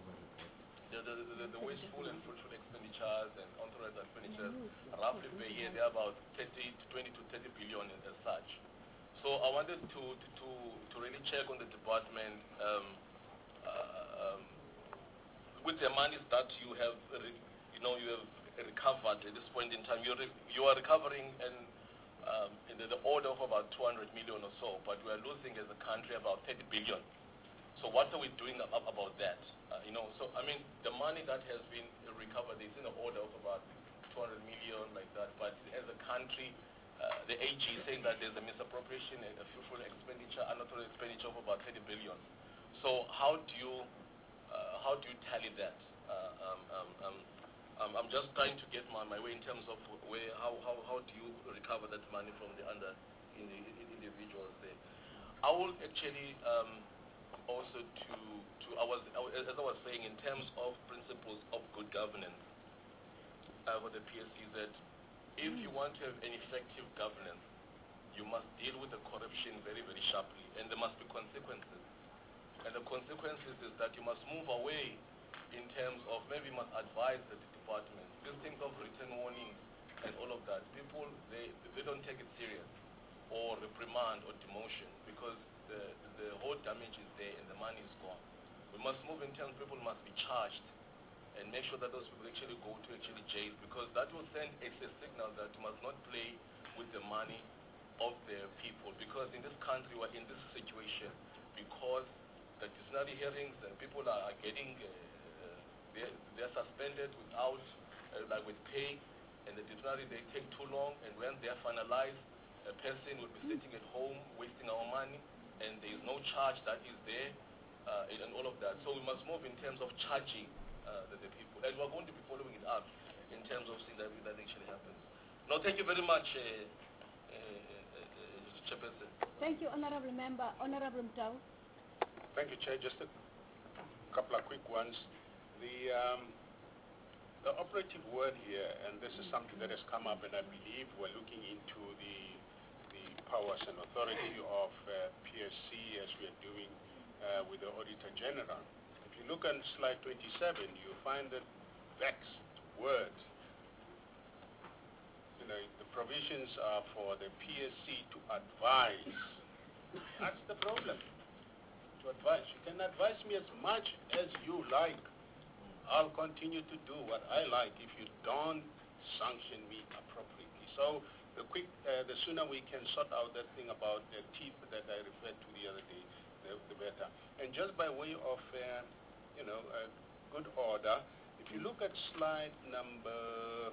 the, the, the, the wasteful and fruitful expenditures and authorized expenditures roughly per year they're about thirty to twenty to thirty billion as such. So I wanted to to, to, to really check on the department um, uh, um, with the monies that you have re, you know you have recovered at this point in time. You're re, you are recovering and um, in the, the order of about two hundred million or so, but we are losing as a country about thirty billion. So what are we doing ab about that? Uh, you know, so I mean, the money that has been recovered is in the order of about two hundred million, like that. But as a country, uh, the A G is saying that there's a misappropriation and a fruitful expenditure, unauthorized expenditure of about thirty billion. So how do you, uh, how do you tally that? Uh, um, um, um, um, I'm just trying to get my, my way in terms of where, how, how, how do you recover that money from the under in the, in individuals there? I will actually. Um, Also, to, to I was, as I was saying, in terms of principles of good governance uh, for the P S C, that if you want to have an effective governance, you must deal with the corruption very, very sharply, and there must be consequences. And the consequences is that you must move away in terms of maybe you must advise the department. These things of written warnings and all of that, people, they, they don't take it serious, or reprimand or demotion, because The, the whole damage is there and the money is gone. We must move in terms, people must be charged and make sure that those people actually go to actually jail, because that will send a signal that you must not play with the money of the people, because in this country we're in this situation because the disciplinary hearings and people are getting, uh, they're, they're suspended without, uh, like with pay, and the disciplinary, they take too long, and when they're finalized, a person will be sitting at home wasting our money, and there is no charge that is there, uh, and, and all of that. So we must move in terms of charging uh, the, the people, and we're going to be following it up in terms of seeing that that actually happens. No, thank you very much, uh, uh, uh, Chairperson. Thank you, Honorable Member. Honorable Mtau. Thank you, Chair. Just a couple of quick ones. The um, the operative word here, and this is something that has come up, and I believe we're looking into the powers and authority of uh, P S C as we are doing uh, with the Auditor General. If you look on slide twenty-seven, you find the vexed word. You know, the provisions are for the P S C to advise. That's the problem. To advise. You can advise me as much as you like. I'll continue to do what I like if you don't sanction me appropriately. So the quick, uh, the sooner we can sort out that thing about the teeth that I referred to the other day, the, the better. And just by way of, uh, you know, uh, good order, if you look at slide number,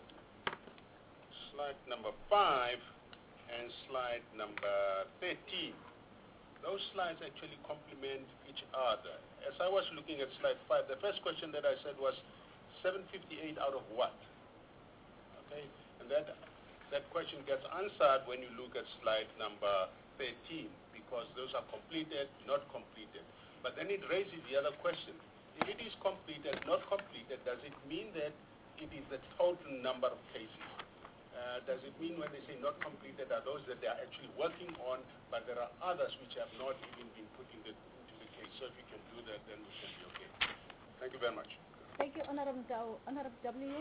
slide number five and slide number thirteen, those slides actually complement each other. As I was looking at slide five, the first question that I said was seven fifty-eight out of what? Okay, and that, that question gets answered when you look at slide number thirteen, because those are completed, not completed. But then it raises the other question. If it is completed, not completed, does it mean that it is the total number of cases? Uh, does it mean when they say not completed are those that they are actually working on, but there are others which have not even been put in the, into the case? So if we can do that, then we can be okay. Thank you very much. Thank you, Honorable Dow. Honorable W.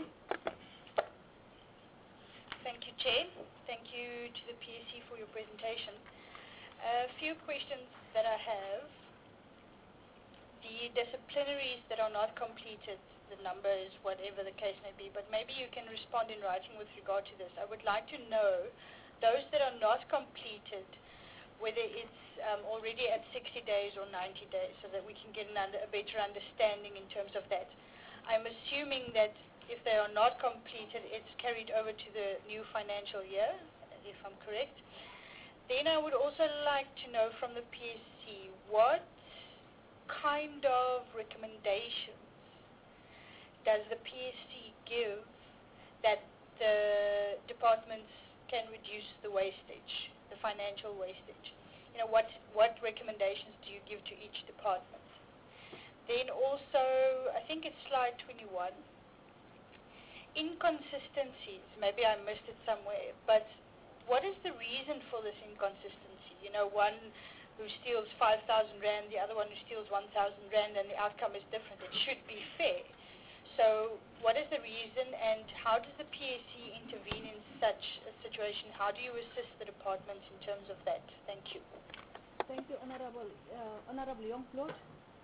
Thank you, Chair. Thank you to the P S C for your presentation. A few questions that I have. The disciplinaries that are not completed, the numbers, whatever the case may be, but maybe you can respond in writing with regard to this. I would like to know those that are not completed, whether it's um, already at sixty days or ninety days, so that we can get an under, a better understanding in terms of that. I'm assuming that if they are not completed, it's carried over to the new financial year, if I'm correct. Then I would also like to know from the P S C what kind of recommendations does the P S C give that the departments can reduce the wastage, the financial wastage? You know, what, what recommendations do you give to each department? Then also, I think it's slide twenty-one, inconsistencies. Maybe I missed it somewhere, but what is the reason for this inconsistency? You know, one who steals five thousand rand, the other one who steals one thousand rand, and the outcome is different. It should be fair. So what is the reason, and how does the P S C intervene in such a situation? How do you assist the departments in terms of that? Thank you. Thank you, Honorable, uh, Honorable Youngblood.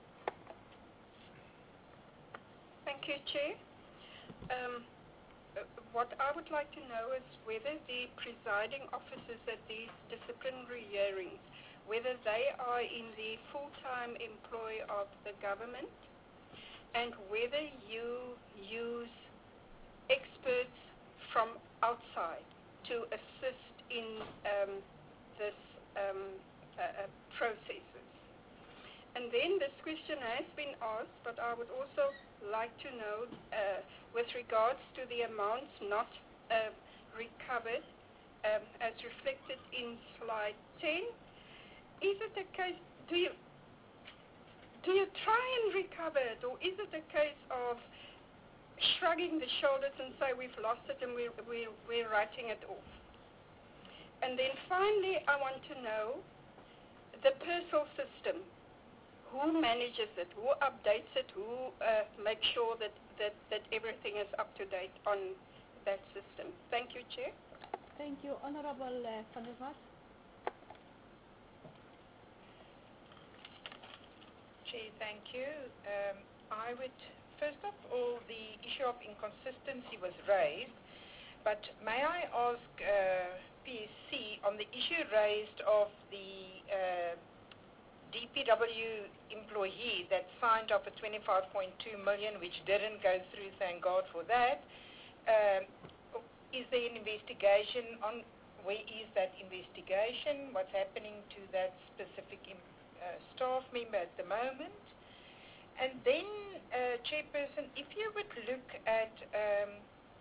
Thank you, Chair. Um, uh, what I would like to know is whether the presiding officers at these disciplinary hearings, whether they are in the full-time employ of the government, and whether you use experts from outside to assist in um, this um, uh, uh, processes. And then this question has been asked, but I would also like to know, uh, with regards to the amounts not uh, recovered, um, as reflected in slide ten, is it a case, do you, do you try and recover it, or is it a case of shrugging the shoulders and say we've lost it and we're, we're, we're writing it off? And then finally, I want to know the PERSOL system. Who manages it? Who updates it? Who uh, makes sure that, that, that everything is up to date on that system? Thank you, Chair. Thank you, Honorable uh, Van der Walt. Chair, thank you. Um, I would, first of all, the issue of inconsistency was raised, but may I ask uh, P S C on the issue raised of the uh, D P W employee that signed off a twenty-five point two million, which didn't go through, thank God for that. Um, is there an investigation on, where is that investigation? What's happening to that specific uh, staff member at the moment? And then, uh, Chairperson, if you would look at um,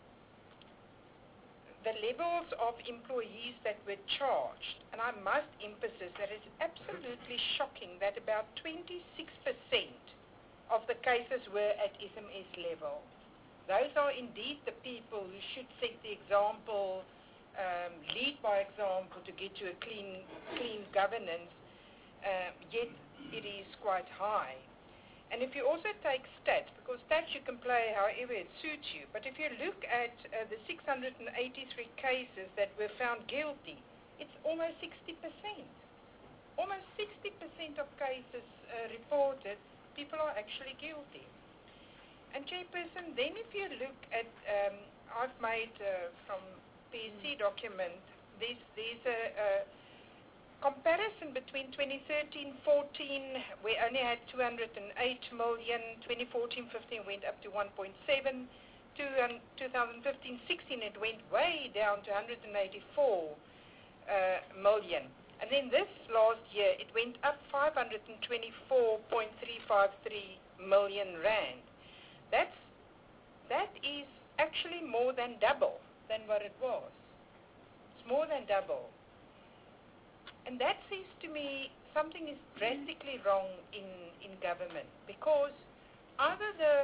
the levels of employees that were charged, and I must emphasize that it's absolutely shocking that about twenty-six percent of the cases were at S M S level. Those are indeed the people who should set the example, um, lead by example to get to a clean, clean governance, uh, yet it is quite high. And if you also take stats, because stats you can play however it suits you, but if you look at uh, the six hundred eighty-three cases that were found guilty, it's almost sixty percent. Almost sixty percent of cases uh, reported, people are actually guilty. And Chairperson, then if you look at, um, I've made uh, from P S C document, there's, there's a, a comparison between twenty thirteen fourteen, we only had two hundred eight million, twenty fourteen fifteen went up to one point seven, to, um, twenty fifteen sixteen it went way down to one hundred eighty-four uh, million. And then this last year, it went up five hundred twenty-four point three five three million rand. That's, that is actually more than double than what it was. It's more than double. And that says to me something is drastically wrong in, in government, because either the